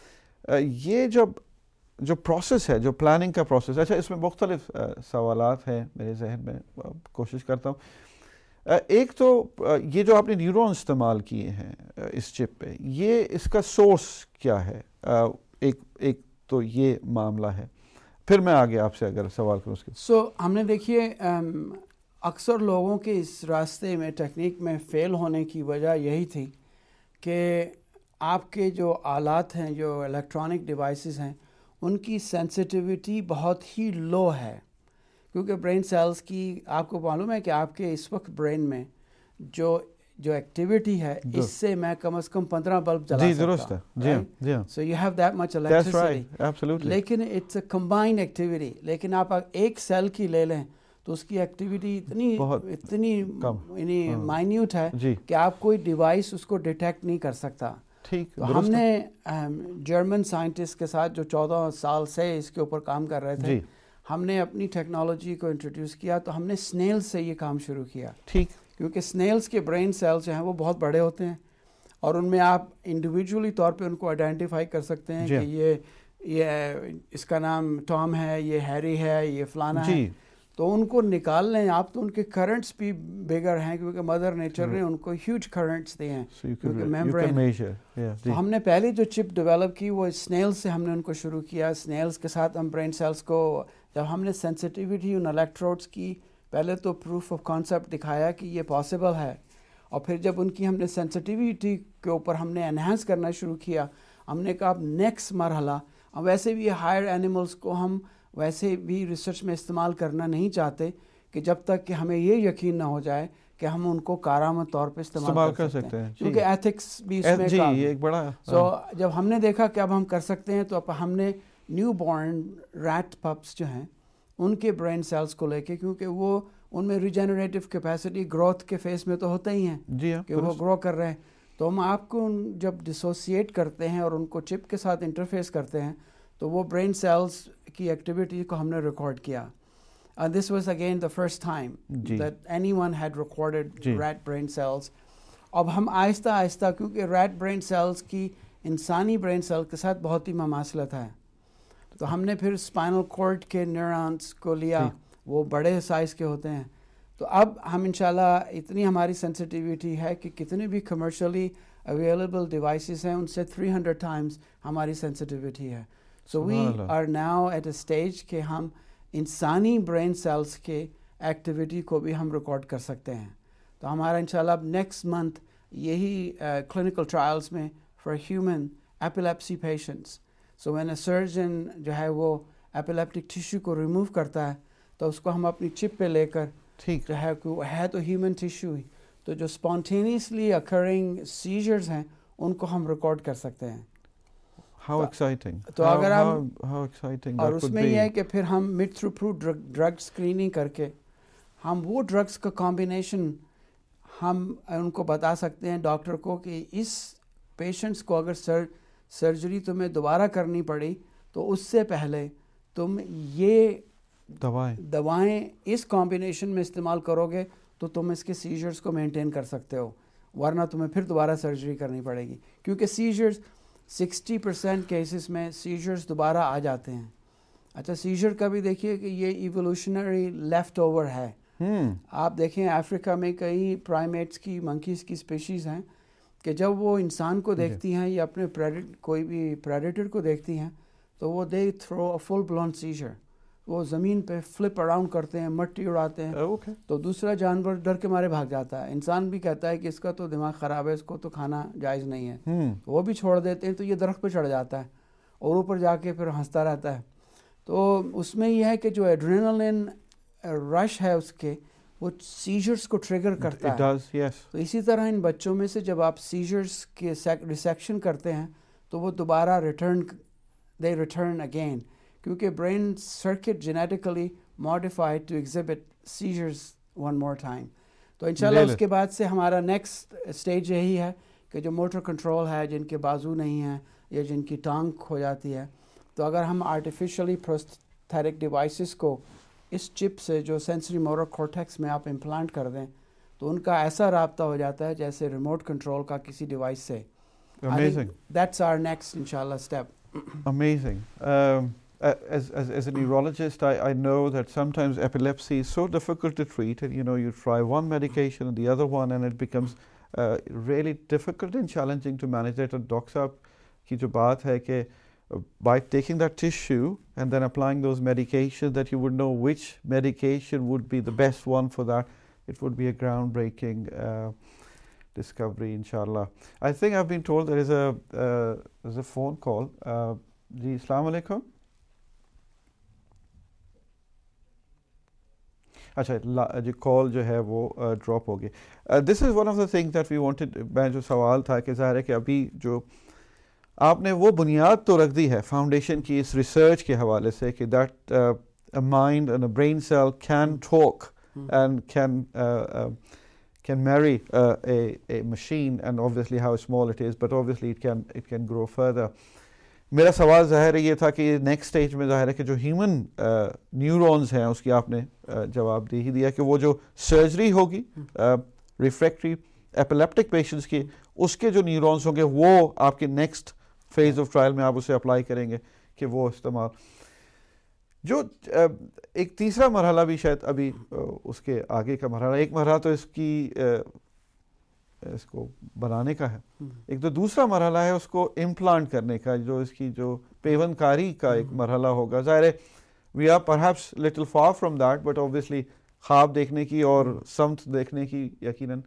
یہ جب جو پروسیس ہے, جو پلاننگ کا پروسیس, اچھا اس میں مختلف سوالات ہیں میرے ذہن میں, کوشش کرتا ہوں. ایک تو یہ جو آپ نے نیورون استعمال کیے ہیں اس چپ پہ, یہ اس کا سورس کیا ہے؟ ایک ایک تو یہ معاملہ ہے, پھر میں آگے آپ سے اگر سوال کروں اس کے. سو ہم نے دیکھیے اکثر لوگوں کے اس راستے میں ٹیکنیک میں فیل ہونے کی وجہ یہی تھی کہ آپ کے جو آلات ہیں, جو الیکٹرانک ڈیوائسز ہیں, ان کی سینسٹیوٹی بہت ہی لو ہے. کیونکہ برین سیلز کی آپ کو معلوم ہے کہ آپ کے اس وقت برین میں جو جو ایکٹیویٹی ہے اس سے میں کم از کم پندرہ بلب جلا سکتا ہوں. So you have that much electricity, لیکن اٹس اے کمبائنڈ ایکٹیویٹی. لیکن آپ ایک سیل کی لے لیں تو اس کی ایکٹیویٹی اتنی اتنی یعنی مائنیوٹ ہے کہ آپ کوئی ڈیوائس اس کو ڈیٹیکٹ نہیں کر سکتا. تو ہم نے جرمن سائنٹسٹ کے ساتھ جو چودہ سال سے اس کے اوپر کام کر رہے تھے, ہم نے اپنی ٹیکنالوجی کو انٹروڈیوس کیا. تو ہم نے سنیلز سے یہ کام شروع کیا. ٹھیک. کیونکہ سنیلز کے برین سیلز جو ہیں وہ بہت بڑے ہوتے ہیں, اور ان میں آپ انڈیویجولی طور پہ ان کو آئیڈینٹیفائی کر سکتے ہیں کہ یہ یہ اس کا نام ٹام ہے, یہ ہیری ہے, یہ فلانا ہے. تو ان کو نکال لیں آپ, تو ان کے کرنٹس بھی بگر ہیں کیونکہ مدر نیچر نے ان کو ہیوج کرنٹس دیے ہیں, کیونکہ میمبرین. ہم نے پہلی جو چپ ڈیولپ کی وہ سنیلز سے ہم نے ان کو شروع کیا. سنیلز کے ساتھ ہم برین سیلز کو جب ہم نے سینسٹیوٹی ان الیکٹروڈس کی پہلے تو پروف آف کانسیپٹ دکھایا کہ یہ پاسبل ہے، اور پھر جب ان کی ہم نے سینسٹیوٹی کے اوپر ہم نے انہینس کرنا شروع کیا، ہم نے کہا اب نیکسٹ مرحلہ، اب ویسے بھی ہائر اینیملس کو ہم ویسے بھی ریسرچ میں استعمال کرنا نہیں چاہتے کہ جب تک کہ ہمیں یہ یقین نہ ہو جائے کہ ہم ان کو کارآمد طور پہ استعمال کر سکتے ہیں، کیونکہ ایتھکس بھی اس میں کام ہے۔ ایک بڑا سو جب ہم نے دیکھا کہ اب ہم کر سکتے ہیں تو اب ہم نے نیو بورن ریٹ پپس جو ہیں ان کے برین سیلز کو لے کے، کیونکہ وہ ان میں ریجنریٹو کیپیسٹی گروتھ کے فیس میں تو ہوتے ہی ہیں جی کہ وہ گرو کر رہے ہیں، تو ہم آپ کو جب ڈسوسیٹ کرتے ہیں اور ان کو چپ کے ساتھ انٹرفیس کرتے ہیں تو وہ برین سیلز کی ایکٹیویٹی کو ہم نے ریکارڈ کیا. And this was again the first time G. that anyone had recorded G. rat brain cells. اب ہم آہستہ آہستہ، کیونکہ ریٹ برین سیلز کی انسانی برین سیل کے ساتھ بہت ہی مماثلت ہے، تو ہم نے پھر اسپائنل کورڈ کے نیورونس کو لیا جی. وہ بڑے سائز کے ہوتے ہیں، تو اب ہم انشاءاللہ اتنی ہماری سینسٹیوٹی ہے کہ کتنے بھی کمرشلی اویلیبل ڈیوائسز ہیں ان سے تھری ہنڈریڈ ٹائمز ہماری سینسٹیوٹی ہے. So we are now at a stage کہ ہم انسانی برین سیلز کے ایکٹیویٹی کو بھی ہم ریکارڈ کر سکتے ہیں. تو ہمارا انشاءاللہ اب نیکسٹ منتھ یہی کلینکل ٹرائلز میں for human epilepsy patients. So when a surgeon جو ہے وہ ایپیلیپٹک ٹیشو کو ریموو کرتا ہے تو اس کو ہم اپنی چپ پہ لے کر ٹھیک جو ہے ہے تو ہیومن ٹیشو ہی، تو جو اسپونٹینیسلی اکرنگ سیجرز ہیں ان کو ہم ریکارڈ کر سکتے ہیں. How exciting. تو اگر ہم how exciting اور اس میں یہ ہے کہ پھر ہم mid through proof drug screening کر کے ہم وہ ڈرگس کا کمبینیشن ہم ان کو بتا سکتے ہیں ڈاکٹر کو کہ اس پیشنٹس کو اگر سر سرجری تمہیں دوبارہ کرنی پڑی تو اس سے پہلے تم یہ دوائیں دوائیں اس کمبینیشن میں استعمال کرو گے تو تم اس کے سیجرز کو مینٹین کر سکتے ہو، ورنہ تمہیں پھر دوبارہ سرجری کرنی پڑے گی، کیونکہ سیجرز سکسٹی پرسینٹ کیسز میں سیجرز دوبارہ آ جاتے ہیں. اچھا سیجر کا بھی دیکھیے کہ یہ ایوولوشنری لیفٹ اوور ہے. آپ دیکھیں افریقہ میں کئی پرائمیٹس کی منکیز کی اسپیشیز ہیں کہ جب وہ انسان کو دیکھتی ہیں یا اپنے کوئی بھی پریڈیٹر کو دیکھتی ہیں تو وہ they throw a full blown seizure, وہ زمین پہ فلپ اراؤنڈ کرتے ہیں، مٹی اڑاتے ہیں، okay. تو دوسرا جانور ڈر کے مارے بھاگ جاتا ہے. انسان بھی کہتا ہے کہ اس کا تو دماغ خراب ہے، اس کو تو کھانا جائز نہیں ہے، hmm. وہ بھی چھوڑ دیتے ہیں تو یہ درخت پہ چڑھ جاتا ہے اور اوپر جا کے پھر ہنستا رہتا ہے. تو اس میں یہ ہے کہ جو ایڈرینلن رش ہے اس کے وہ سیجرز کو ٹریگر کرتا ہے. does, yes. تو اسی طرح ان بچوں میں سے جب آپ سیجرز کے ریسیکشن کرتے ہیں تو وہ دوبارہ ریٹرن دے ریٹرن اگین، کیونکہ brain circuit genetically modified to exhibit seizures one more time. تو انشاءاللہ اس کے بعد سے ہمارا نیکسٹ اسٹیج یہی ہے کہ جو موٹر کنٹرول ہے، جن کے بازو نہیں ہیں یا جن کی ٹانگ کھو جاتی ہے، تو اگر ہم آرٹیفیشلی پروستھیٹک ڈیوائسز کو اس چپ سے جو سینسری موٹر کورٹیکس میں آپ امپلانٹ کر دیں تو ان کا ایسا رابطہ ہو جاتا ہے جیسے ریموٹ کنٹرول کا کسی ڈیوائس سے. Amazing. That's our next inshallah step. Amazing. Um, As, as, as a neurologist, I, I know that sometimes epilepsy is so difficult to treat, and you know, you try one medication and the other one, and it becomes uh, really difficult and challenging to manage it. And Doc Saab ki jo baat hai ke uh, by taking that tissue and then applying those medications, that you would know which medication would be the best one for that. It would be a groundbreaking uh, discovery, inshallah. I think I've been told there is a uh, there's a phone call. Uh, ji, Assalamu alaikum. اچھا جو کال جو ہے وہ drop ہو گئی. This is one of the thing that we wanted. میں جو سوال تھا کہ ظاہر ہے کہ ابھی جو آپ نے وہ بنیاد تو رکھ دی ہے فاؤنڈیشن کی اس ریسرچ کے حوالے سے کہ that a mind and a brain cell can talk and can can marry a machine and obviously how small it is, but obviously it can it can grow further. میرا سوال ظاہر ہے یہ تھا کہ نیکسٹ اسٹیج میں ظاہر ہے کہ جو ہیومن نیورونز ہیں اس کی آپ نے جواب دے ہی دیا کہ وہ جو سرجری ہوگی ریفریکٹری ایپیلیپٹک پیشنٹس کی، اس کے جو نیورونز ہوں گے وہ آپ کے نیکسٹ فیز آف ٹرائل میں آپ اسے اپلائی کریں گے کہ وہ استعمال. جو ایک تیسرا مرحلہ بھی شاید ابھی اس کے آگے کا مرحلہ، ایک مرحلہ تو اس کی اس کو بنانے کا ہے، ایک تو دوسرا مرحلہ ہے اس کو امپلانٹ کرنے کا، جو اس کی جو پیون کاری کا ایک مرحلہ ہوگا. ظاہر ہے we are perhaps little far from that, but obviously خواب دیکھنے کی اور سمت دیکھنے کی یقیناً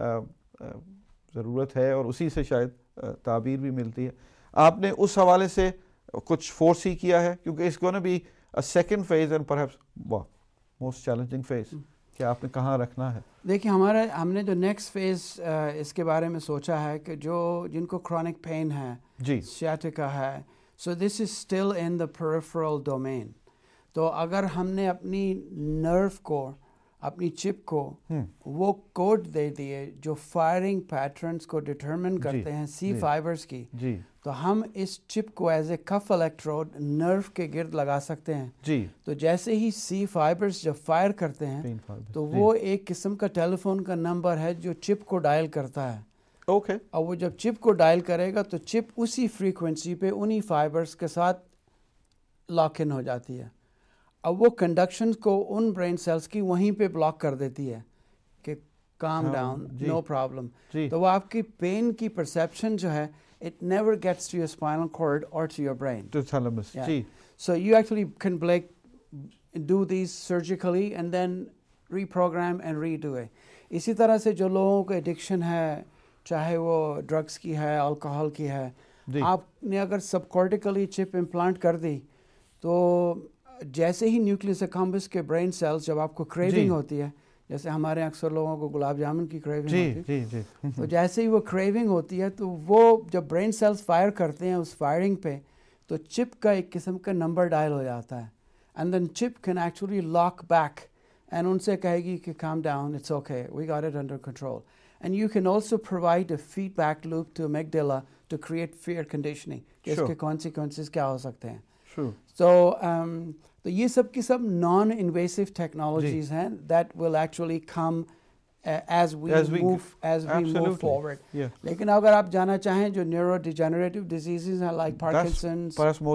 ضرورت ہے, اور اسی سے شاید تعبیر بھی ملتی ہے. آپ نے اس حوالے سے کچھ فورسی کیا ہے, کیونکہ اس کو نا بھی سیکنڈ فیز اینڈ پرہیپس واہ موسٹ چیلنجنگ فیز, کہ آپ نے کہاں رکھنا ہے؟ دیکھیے ہمارا ہم نے جو نیکسٹ فیز اس کے بارے میں سوچا ہے کہ جو جن کو کرونک پین ہے, جی سیاٹیکا ہے, so this is still in the peripheral domain. تو اگر ہم نے اپنی نرو کو, اپنی چپ کو وہ کوڈ دے دیے جو فائرنگ پیٹرنس کو ڈٹرمن کرتے ہیں سی فائبرس کی, جی تو ہم اس چپ کو ایز اے کف الیکٹروڈ نرو کے گرد لگا سکتے ہیں. جی تو جیسے ہی سی فائبرس جب فائر کرتے ہیں تو وہ ایک قسم کا ٹیلی فون کا نمبر ہے جو چپ کو ڈائل کرتا ہے. اوکے, اور وہ جب چپ کو ڈائل کرے گا تو چپ اسی فریکوینسی پہ انہی فائبرس کے ساتھ لاک ان ہو جاتی ہے. اب وہ کنڈکشن کو ان برین سیلس کی وہیں پہ بلاک کر دیتی ہے کہ کام ڈاؤن, نو پرابلم. تو وہ آپ کی پین کی پرسیپشن جو ہے it never gets to your spinal cord or to your brain. To thalamus. Yeah. G. So you actually can like do these surgically and then reprogram and redo it. اسی طرح سے جو لوگوں کو addiction ہے, چاہے وہ ڈرگس کی ہے, الکوہل کی ہے, آپ نے اگر سب کورٹیکلی چپ امپلانٹ کر دی تو جیسے ہی نیوکلیس اکمبس کے برین سیلس جب آپ کو کریونگ ہوتی ہے, جیسے ہمارے اکثر لوگوں کو گلاب جامن کی کریونگ ہوتی ہے, تو جیسے ہی وہ کریونگ ہوتی ہے تو وہ جب برین سیلس فائر کرتے ہیں اس فائرنگ پہ, تو چپ کا ایک قسم کا نمبر ڈائل ہو جاتا ہے, and then chip can actually lock back and ان سے کہے گی کہ calm down, it's okay, we got it under control. And you can also provide a feed back loop to amygdala to create fear conditioning, کہ اس کے consequences کیا ہو سکتے ہیں. So um, تو یہ سب کی سب نان انویسو ٹیکنالوجیز ہیں that will actually come as we move as we move forward. لیکن اگر آپ جانا چاہیں جو نیورو ڈیجنریٹو ڈیزیزز ہیں like Parkinson's,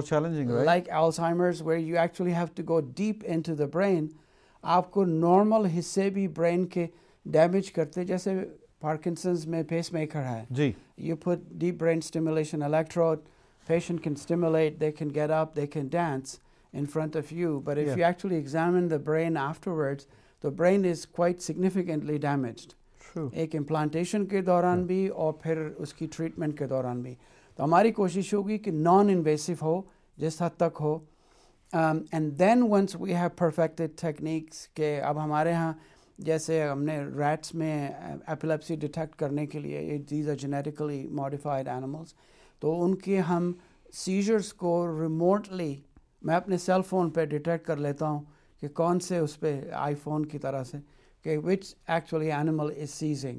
like Alzheimer's, where you actually have to go deep in to the brain, آپ کو نارمل حصے بھی برین کے ڈیمیج کرتے, جیسے پارکنسنس میں پیس میکر ہے, you put deep brain stimulation electrode, patient can stimulate, they can get up, they can dance in front of you, but if yeah. you actually examine the brain afterwards, the brain is quite significantly damaged. True. ایک implantation کے دوران yeah. بھی اور پھر اس کی treatment کے دوران بھی. تو ہماری کوشش ہوگی کہ non invasive ہو جس حد تک ہو, um, and then once we have perfected techniques کہ اب ہمارے ہاں جیسے ہم نے rats میں epilepsy detect کرنے کے لیے, these are genetically modified animals, تو ان کے ہم سیجرز کو ریموٹلی میں اپنے سیل فون پہ ڈیٹیکٹ کر لیتا ہوں کہ کون سے اس پہ آئی فون کی طرح سے کہ which actually animal is seizing.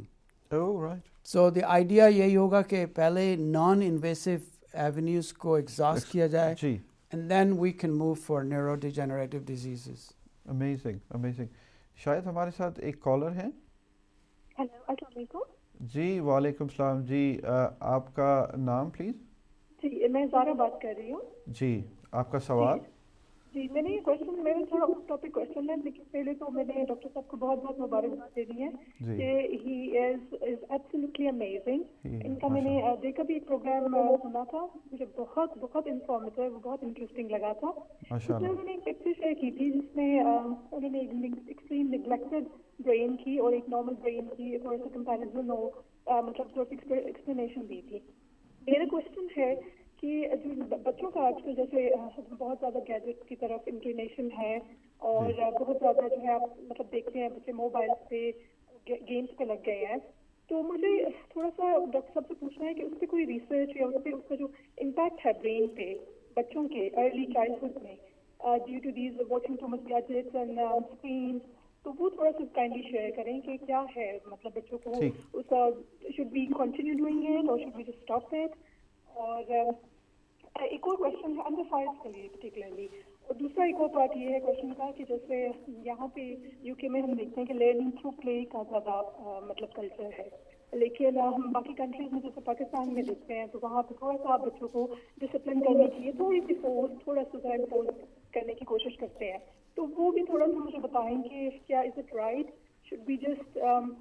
So the idea یہی ہوگا کہ پہلے نان انویسو ایونیوز کو ایگزاسٹ کیا جائے and then we can move for neuro degenerative diseases. Amazing amazing. شاید ہمارے ساتھ ایک کالر ہیں. ہیلو السلام علیکم. جی وعلیکم السلام. جی آپ کا نام پلیز؟ جی میں زارا بات کر رہی ہوں. جی آپ کا سوال؟ جی میں نے یہ کوشچن, میرا تھوڑا اس ٹاپک کوشچن ہے, لیکن پہلے تو میں نے ڈاکٹر صاحب کو بہت بہت مبارکباد دینی ہے کہ ہی از از ایبسلیٹلی امیزنگ. ان کا میں نے دیکھا بھی ایک پروگرام سنا تھا, مجھے بہت بہت انفارمیٹیو, وہ بہت انٹرسٹنگ لگا تھا. اس میں انہوں نے ایک پکچر شیئر کی تھی جس میں انہوں نے ایکسٹریم نیگلیکٹڈ برین کی اور ایک نارمل برین کی تھوڑا سا کمپیریزن ہو, مطلب تھوڑی سی ایکسپلینیشن دی تھی. میرا کوشچن ہے کہ جو بچوں کا آج کل جیسے بہت زیادہ گیجٹ کی طرف انکلینیشن ہے اور بہت زیادہ جو ہے آپ مطلب دیکھتے ہیں بچے موبائل پہ گیمس پہ لگ گئے ہیں, تو مجھے تھوڑا سا ڈاکٹر صاحب سے پوچھنا ہے کہ اس پہ کوئی ریسرچ یا اس پہ اس کا جو امپیکٹ ہے برین پہ بچوں کے ارلی چائلڈہڈ میں due to these watching too much gadgets and screen, تو وہ تھوڑا سا کائنڈلی شیئر کریں کہ کیا ہے مطلب بچوں کو اس کا should be continue doing it اور should be just stop it. اور ایک اور کوشچن ہے انڈر فائیو کے لیے پرٹیکولرلی, اور دوسرا ایک اور بات یہ ہے کوشچن کا کہ جیسے یہاں پہ یو کے میں ہم دیکھتے ہیں کہ لرننگ تھرو پلے کا زیادہ مطلب کلچر ہے, لیکن ہم باقی کنٹریز میں جیسے پاکستان میں دیکھتے ہیں تو وہاں پہ تھوڑا سا بچوں کو ڈسپلن کرنے کے لیے تھوڑی سی فورس تھوڑا سا امپوز کرنے کی کوشش کرتے ہیں, تو وہ بھی تھوڑا سا مجھے بتائیں کہ کیا is it right, should be just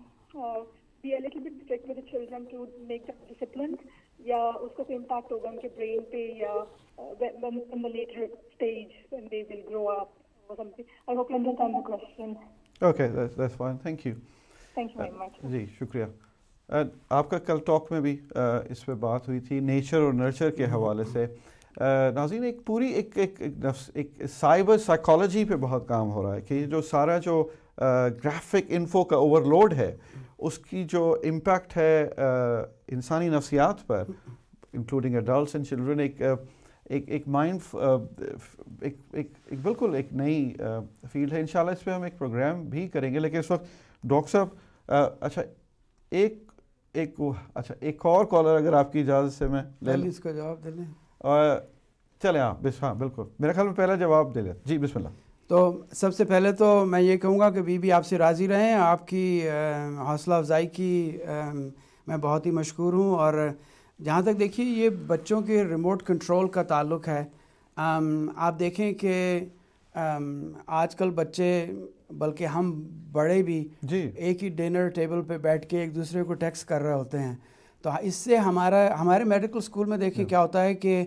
be a little bit strict with the children to make them disciplined, یا اس کا کوئی امپیکٹ ہوگا ان کے برین پہ یا in the later stage when they will grow up, or something. I hope you understand the question. Okay, that's that's fine. Thank you. Thank you very much. जी शुक्रिया. आपका कल टॉक में भी इस पे बात हुई थी नेचर और नर्चर के हवाले से. नाज़रीन एक पूरी एक एक एक, नफ्स, एक साइबर साइकोलॉजी पे बहुत काम हो रहा है कि जो सारा जो ग्राफिक इन्फो का ओवरलोड है उसकी जो इम्पैक्ट है इंसानी नफ्सियात पर इंक्लूडिंग एडल्ट्स एंड चिल्ड्रन एक एक एक माइंड एक एक एक बिल्कुल एक नई फील्ड है. इंशाल्लाह इस पर हम एक प्रोग्राम भी करेंगे. लेकिन इस वक्त डॉक्टर साहब अच्छा एक एक अच्छा एक और कॉलर अगर आपकी इजाज़त से मैं ले लूँ इसका जवाब दे लें. और चले आप बिस हाँ बिल्कुल मेरे ख्याल में पहला जवाब दे लें. जी बिस्मिल्लाह. तो सबसे पहले तो मैं ये कहूँगा कि बीबी आपसे राज़ी रहें. आपकी हौसला अफजाई की आ, मैं बहुत ही मशकूर हूँ. और जहाँ तक देखिए ये बच्चों के रिमोट कंट्रोल का ताल्लुक़ है, आम, आप देखें कि आजकल बच्चे बल्कि हम बड़े भी जी एक ही डिनर टेबल पे बैठ के एक दूसरे को टेक्स्ट कर रहे होते हैं. तो इससे हमारा हमारे मेडिकल स्कूल में देखिए क्या होता है कि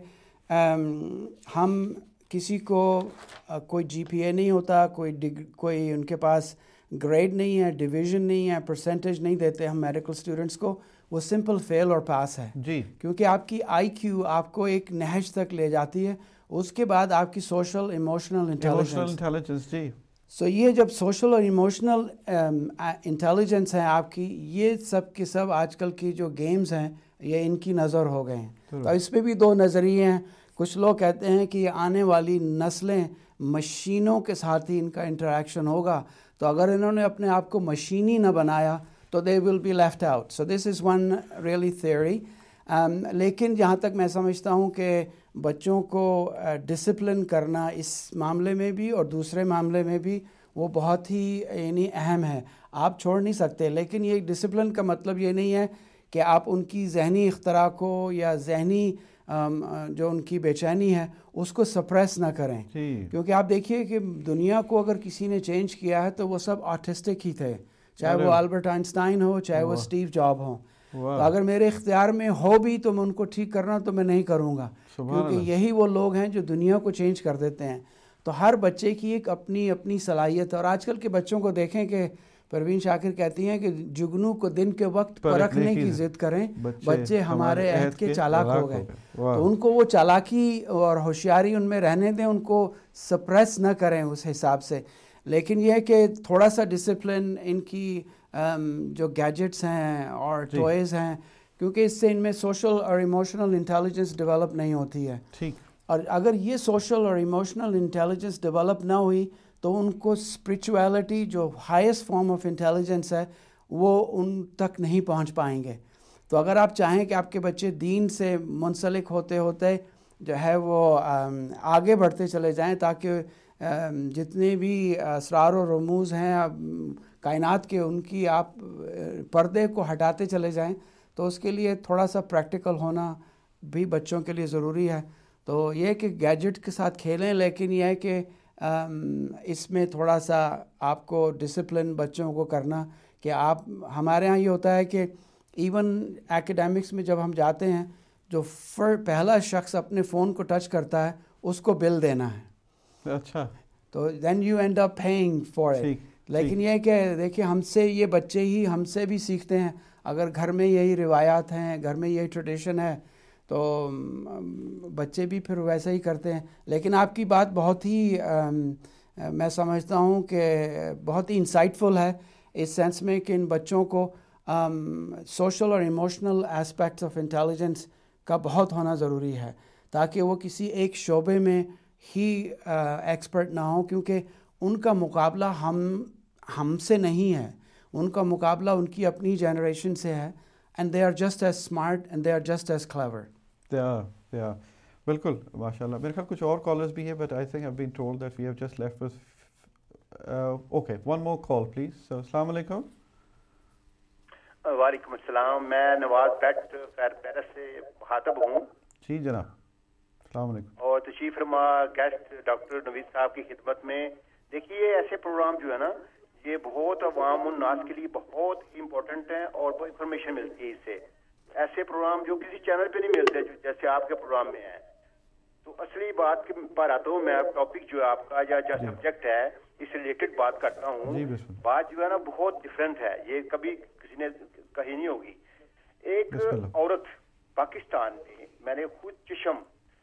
हम किसी को कोई जीपीए नहीं होता, कोई कोई उनके पास ग्रेड नहीं है, डिवीज़न नहीं है, परसेंटेज नहीं देते हम मेडिकल स्टूडेंट्स को. वो सिंपल फेल और पास है जी, क्योंकि आपकी आईक्यू आपको एक नहज तक ले जाती है. उसके बाद आपकी सोशल इमोशनल इंटेलिजेंस जी. सो so, ये जब सोशल और इमोशनल इंटेलिजेंस है आपकी, ये सब के सब आजकल की जो गेम्स हैं ये इनकी नज़र हो गए हैं. तो इस पे भी दो नज़रिए हैं. कुछ लोग कहते हैं कि आने वाली नस्लें मशीनों के साथ ही इनका इंटरेक्शन होगा, तो अगर इन्होंने अपने आप को मशीनी न बनाया तो they will be left out. So this is one really theory. लेकिन जहाँ तक मैं समझता हूँ कि बच्चों को डिसिप्लिन uh, करना इस मामले में भी और दूसरे मामले में भी वो बहुत ही यानी अहम है. आप छोड़ नहीं सकते. लेकिन ये डिसिप्लिन का मतलब ये नहीं है कि आप उनकी जहनी इख्तरा को या जहनी um, जो उनकी बेचैनी है उसको सप्रेस ना करें. क्योंकि आप देखिए कि दुनिया को अगर किसी ने चेंज किया है तो वो सब ऑटिस्टिक ही थे, चाहे वो अल्बर्ट आइंस्टाइन हो, चाहे वो स्टीव जॉब हो. तो अगर मेरे इख्तियार में हो भी तो मैं उनको ठीक करना तो मैं नहीं करूँगा, क्योंकि यही वो लोग हैं जो दुनिया को चेंज कर देते हैं. तो हर बच्चे की एक अपनी अपनी सलाहियत है. और आजकल के बच्चों को देखें कि परवीन शाकिर कहती हैं कि जुगनू को दिन के वक्त परखने की जिद करें, बच्चे, बच्चे हमारे अहद के चालाक हो गए. तो उनको वो चालाकी और होशियारी उनमें रहने दें, उनको सप्रेस न करें उस हिसाब से. लेकिन यह है कि थोड़ा सा डिसिप्लिन इनकी Um, जो गैजेट्स हैं और टॉयज़ हैं, क्योंकि इससे इनमें सोशल और इमोशनल इंटेलिजेंस डेवलप नहीं होती है. ठीक. और अगर ये सोशल और इमोशनल इंटेलिजेंस डेवलप ना हुई तो उनको स्पिरिचुअलिटी जो हाईएस्ट फॉर्म ऑफ इंटेलिजेंस है वो उन तक नहीं पहुंच पाएंगे. तो अगर आप चाहें कि आपके बच्चे दीन से मुंसलिक होते होते जो है वो आगे बढ़ते चले जाएं, ताकि जितने भी असरार और रमूज़ हैं कायनात के उनकी आप पर्दे को हटाते चले जाएं, तो उसके लिए थोड़ा सा प्रैक्टिकल होना भी बच्चों के लिए ज़रूरी है. तो ये है कि गैजेट के साथ खेलें, लेकिन यह है कि इसमें थोड़ा सा आपको डिसिप्लिन बच्चों को करना कि आप, हमारे यहाँ ये होता है कि इवन एकेडमिक्स में जब हम जाते हैं, जो फर पहला शख्स अपने फ़ोन को टच करता है उसको बिल देना है. अच्छा. तो then you end up paying for it. लेकिन ये कि देखिए हमसे ये बच्चे ही हमसे भी सीखते हैं. अगर घर में यही रिवायात हैं, घर में यही ट्रेडिशन है, तो बच्चे भी फिर वैसे ही करते हैं. लेकिन आपकी बात बहुत ही आ, मैं समझता हूँ कि बहुत ही इंसाइटफुल है इस सेंस में कि इन बच्चों को सोशल और इमोशनल एस्पेक्ट्स ऑफ इंटेलिजेंस का बहुत होना ज़रूरी है, ताकि वो किसी एक शोबे में ही एक्सपर्ट ना हो, क्योंकि उनका मुकाबला हम हमसे नहीं है, उनका मुकाबला उनकी अपनी जनरेशन से है. And they are just as smart and they are just as clever. They are they are बिल्कुल माशाल्लाह. मेरे ख्याल कुछ और कॉलर्स भी हैं, but I think I have been told that we have just left with okay one more call please. So अस्सलाम वालेकुम. वालेकुम अस्सलाम. मैं नवाज पेट खैर पेरिस से मुखातब हूँ. जी जनाब, अस्सलाम वालेकुम. और तशरीफ फरमा गेस्ट डॉक्टर नवीद साहब की खिदमत में. देखिए ऐसे प्रोग्राम जो है ना, ये बहुत अवाम उन्नास के लिए बहुत इम्पोर्टेंट हैं और बहुत इंफॉर्मेशन मिलती है इससे. ऐसे प्रोग्राम जो किसी चैनल पे नहीं मिलते, जो जैसे आपके प्रोग्राम में है. تو اصلی بات پر آتا ہوں میں, ٹاپک جو ہے آپ کا یا جو سبجیکٹ ہے اس ریلیٹڈ بات کرتا ہوں. بات جو ہے نا بہت ڈفرینٹ ہے, یہ کبھی کسی نے کہی نہیں ہوگی. ایک عورت پاکستان میں, میں نے خود چشم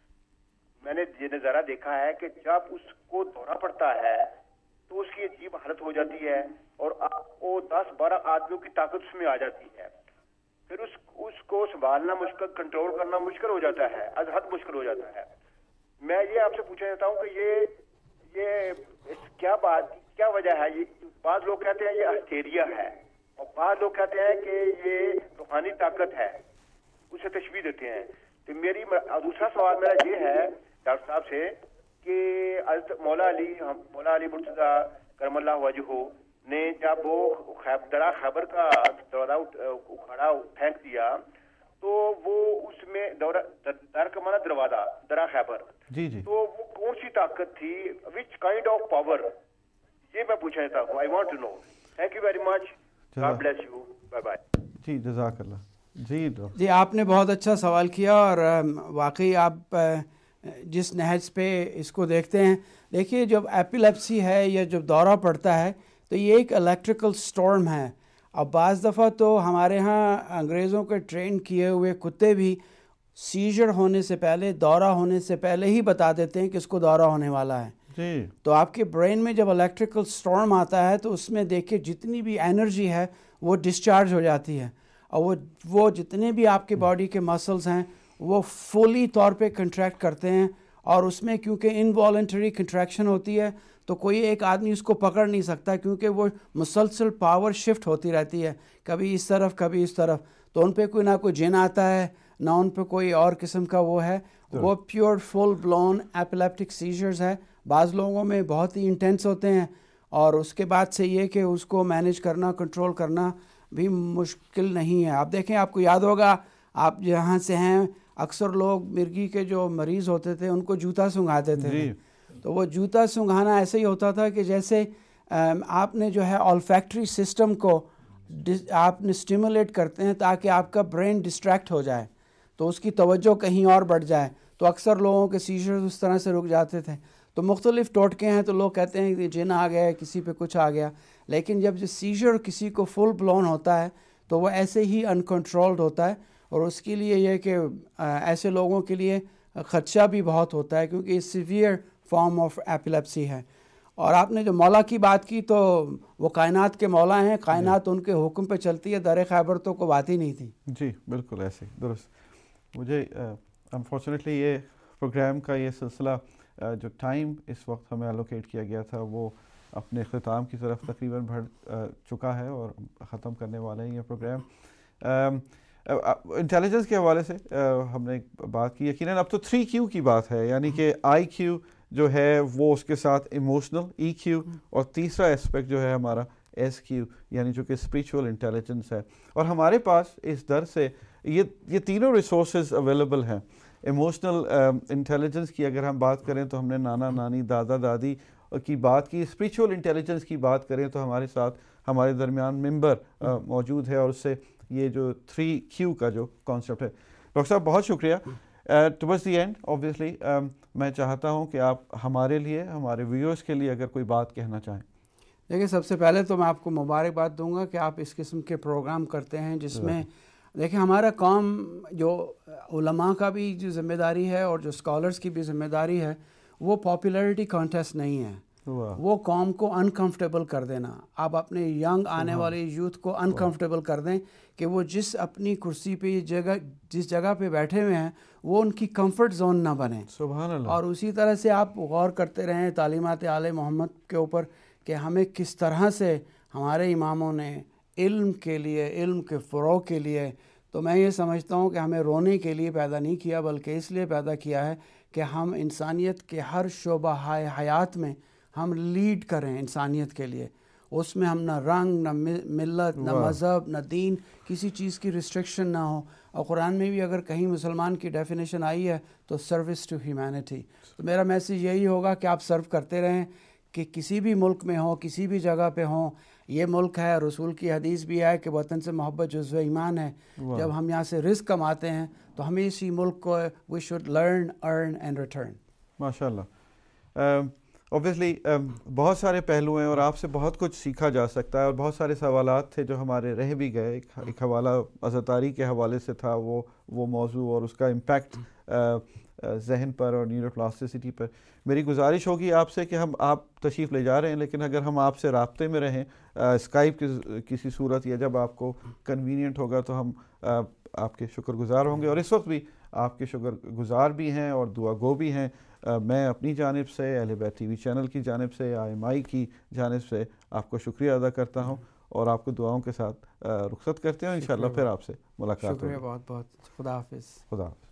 میں نے یہ نظارہ دیکھا ہے کہ جب اس کو دورہ پڑتا ہے تو اس کی عجیب حالت ہو جاتی ہے اور وہ دس بارہ آدمیوں کی طاقت اس میں آ جاتی ہے. پھر اس اس کو سنبھالنا مشکل, کنٹرول کرنا مشکل ہو جاتا ہے, از حد مشکل ہو جاتا ہے. میں یہ آپ سے پوچھنا چاہتا ہوں کہ یہ یہ کیا بات کیا وجہ ہے؟ یہ بعض لوگ کہتے ہیں یہ ہسٹیریا ہے اور بعض لوگ کہتے ہیں کہ یہ روحانی طاقت ہے, اسے تشبیہ دیتے ہیں. تو میری دوسرا سوال میرا یہ ہے ڈاکٹر صاحب سے کہ حضرت مولا علی مولا علی مرتضیٰ کرم اللہ وجہہ نے جب وہ درا خیبر کا دروازہ اکھاڑا پھینک دیا تو وہ اس میں در کا مانا دروازہ درا خیبر, جی جی, تو وہ کون سی طاقت تھی, وچ کائنڈ آف پاور, یہ میں پوچھنا چاہتا ہوں. I want to know. Thank you very much, God bless you, bye bye. جی جزاک اللہ. جی جی آپ نے بہت اچھا سوال کیا اور واقعی آپ جس نہج پہ اس کو دیکھتے ہیں, دیکھیے جب ایپیلیپسی ہے یا جب دورہ پڑتا ہے تو یہ ایک الیکٹریکل سٹورم ہے. اب بعض دفعہ تو ہمارے ہاں انگریزوں کے ٹرین کیے ہوئے کتے بھی سیجر ہونے سے پہلے, دورہ ہونے سے پہلے ہی بتا دیتے ہیں کہ اس کو دورہ ہونے والا ہے. جی. تو آپ کے برین میں جب الیکٹریکل سٹورم آتا ہے تو اس میں دیکھیے جتنی بھی انرجی ہے وہ ڈسچارج ہو جاتی ہے اور وہ وہ جتنے بھی آپ کے باڈی کے مسلز ہیں وہ فلی طور پہ کنٹریکٹ کرتے ہیں. اور اس میں کیونکہ انوالنٹری کنٹریکشن ہوتی ہے تو کوئی ایک آدمی اس کو پکڑ نہیں سکتا کیونکہ وہ مسلسل پاور شفٹ ہوتی رہتی ہے, کبھی اس طرف کبھی اس طرف. تو ان پہ کوئی نہ کوئی جن آتا ہے نہ ان پہ کوئی اور قسم کا وہ ہے, وہ pure full blown epileptic seizures ہے. بعض لوگوں میں بہت ہی انٹینس ہوتے ہیں اور اس کے بعد سے یہ کہ اس کو مینیج کرنا, کنٹرول کرنا بھی مشکل نہیں ہے. آپ دیکھیں, آپ کو یاد ہوگا آپ جہاں سے ہیں اکثر لوگ مرگی کے جو مریض ہوتے تھے ان کو جوتا سنگھاتے تھے. جی. تو وہ جوتا سنگھانا ایسے ہی ہوتا تھا کہ جیسے آپ نے جو ہے آلفیکٹری سسٹم کو آپ نے اسٹیمولیٹ کرتے ہیں تاکہ آپ کا برین ڈسٹریکٹ ہو جائے تو اس کی توجہ کہیں اور بڑھ جائے. تو اکثر لوگوں کے سیجرز اس طرح سے رک جاتے تھے. تو مختلف ٹوٹکے ہیں, تو لوگ کہتے ہیں کہ جن آ گیا, کسی پہ کچھ آ گیا. لیکن جب جو سیجر کسی کو فل بلون ہوتا ہے تو وہ ایسے ہی انکنٹرولڈ ہوتا ہے اور اس کے لیے یہ کہ ایسے لوگوں کے لیے خدشہ بھی بہت ہوتا ہے کیونکہ یہ سیویئر فارم آف ایپیلیپسی ہے. اور آپ نے جو مولا کی بات کی تو وہ کائنات کے مولا ہیں, کائنات ان کے حکم پہ چلتی ہے, در خیبر تو کوئی بات ہی نہیں تھی. جی بالکل ایسے درست. مجھے انفارچونیٹلی یہ پروگرام کا یہ سلسلہ جو ٹائم اس وقت ہمیں الوکیٹ کیا گیا تھا وہ اپنے اختتام کی طرف تقریباً بڑھ چکا ہے اور ختم کرنے والے ہیں یہ پروگرام. انٹیلیجنس کے حوالے سے ہم نے بات کی, یقیناً اب تو تھری کیو کی بات ہے, یعنی کہ آئی کیو جو ہے وہ اس کے ساتھ ایموشنل ای کیو اور تیسرا اسپیکٹ جو ہے ہمارا ایس کیو یعنی جو کہ اسپریچول انٹیلیجنس ہے. اور ہمارے پاس اس در سے یہ یہ تینوں ریسورسز اویلیبل ہیں. ایموشنل انٹیلیجنس کی اگر ہم بات کریں تو ہم نے نانا نانی دادا دادی کی بات کی. اسپریچول انٹیلیجنس کی بات کریں تو ہمارے ساتھ ہمارے درمیان ممبر موجود ہے اور اس سے یہ جو تھری کیو کا جو کانسیپٹ ہے. ڈاکٹر صاحب بہت شکریہ. ٹورڈز دی اینڈ اوبویسلی میں چاہتا ہوں کہ آپ ہمارے لیے ہمارے ویورز کے لیے اگر کوئی بات کہنا چاہیں. دیکھیں, سب سے پہلے تو میں آپ کو مبارکباد دوں گا کہ آپ اس قسم کے پروگرام کرتے ہیں جس میں دیکھیں ہمارا کام جو علماء کا بھی جو ذمہ داری ہے اور جو اسکالرس کی بھی ذمہ داری ہے وہ پاپولیرٹی کانٹیسٹ نہیں ہے, وہ قوم کو انکمفرٹیبل کر دینا. آپ اپنے ینگ آنے والے یوتھ کو انکمفرٹیبل کر دیں کہ وہ جس اپنی کرسی پہ جگہ جس جگہ پہ بیٹھے ہوئے ہیں وہ ان کی کمفرٹ زون نہ بنے. سبحان اللہ. اور اسی طرح سے آپ غور کرتے رہیں تعلیمات آل محمد کے اوپر کہ ہمیں کس طرح سے ہمارے اماموں نے علم کے لیے, علم کے فروغ کے لیے, تو میں یہ سمجھتا ہوں کہ ہمیں رونے کے لیے پیدا نہیں کیا بلکہ اس لیے پیدا کیا ہے کہ ہم انسانیت کے ہر شعبہ حیات میں ہم لیڈ کریں انسانیت کے لیے. اس میں ہم نہ رنگ, نہ ملت, نہ مذہب, نہ دین, کسی چیز کی ریسٹرکشن نہ ہو. اور قرآن میں بھی اگر کہیں مسلمان کی ڈیفینیشن آئی ہے تو سروس ٹو ہیومینٹی. تو میرا میسیج یہی ہوگا کہ آپ سرو کرتے رہیں, کہ کسی بھی ملک میں ہوں، کسی بھی جگہ پہ ہوں، یہ ملک ہے، رسول کی حدیث بھی ہے کہ وطن سے محبت جزو ایمان ہے. جب ہم یہاں سے رزق کماتے ہیں تو ہمیں اسی ملک کو we should learn earn and return. ماشاء اللہ. اوبیسلی بہت سارے پہلو ہیں اور آپ سے بہت کچھ سیکھا جا سکتا ہے، اور بہت سارے سوالات تھے جو ہمارے رہ بھی گئے. ایک حوالہ عزتاری کے حوالے سے تھا وہ وہ موضوع اور اس کا امپیکٹ ذہن پر اور نیورو پلاسٹیسٹی پر. میری گزارش ہوگی آپ سے کہ ہم آپ تشریف لے جا رہے ہیں، لیکن اگر ہم آپ سے رابطے میں رہیں اسکائپ کی کسی صورت یا جب آپ کو کنوینئنٹ ہوگا تو ہم آپ کے شکر گزار ہوں گے، اور اس وقت بھی آپ کے شکر گزار بھی ہیں اور دعا گو بھی ہیں. میں اپنی جانب سے، اہل بیت ٹی وی چینل کی جانب سے، آئی ایم آئی کی جانب سے آپ کو شکریہ ادا کرتا ہوں اور آپ کو دعاؤں کے ساتھ رخصت کرتے ہیں. انشاءاللہ پھر آپ سے ملاقات ہوگی. شکریہ بہت بہت. خدا حافظ. خدا حافظ.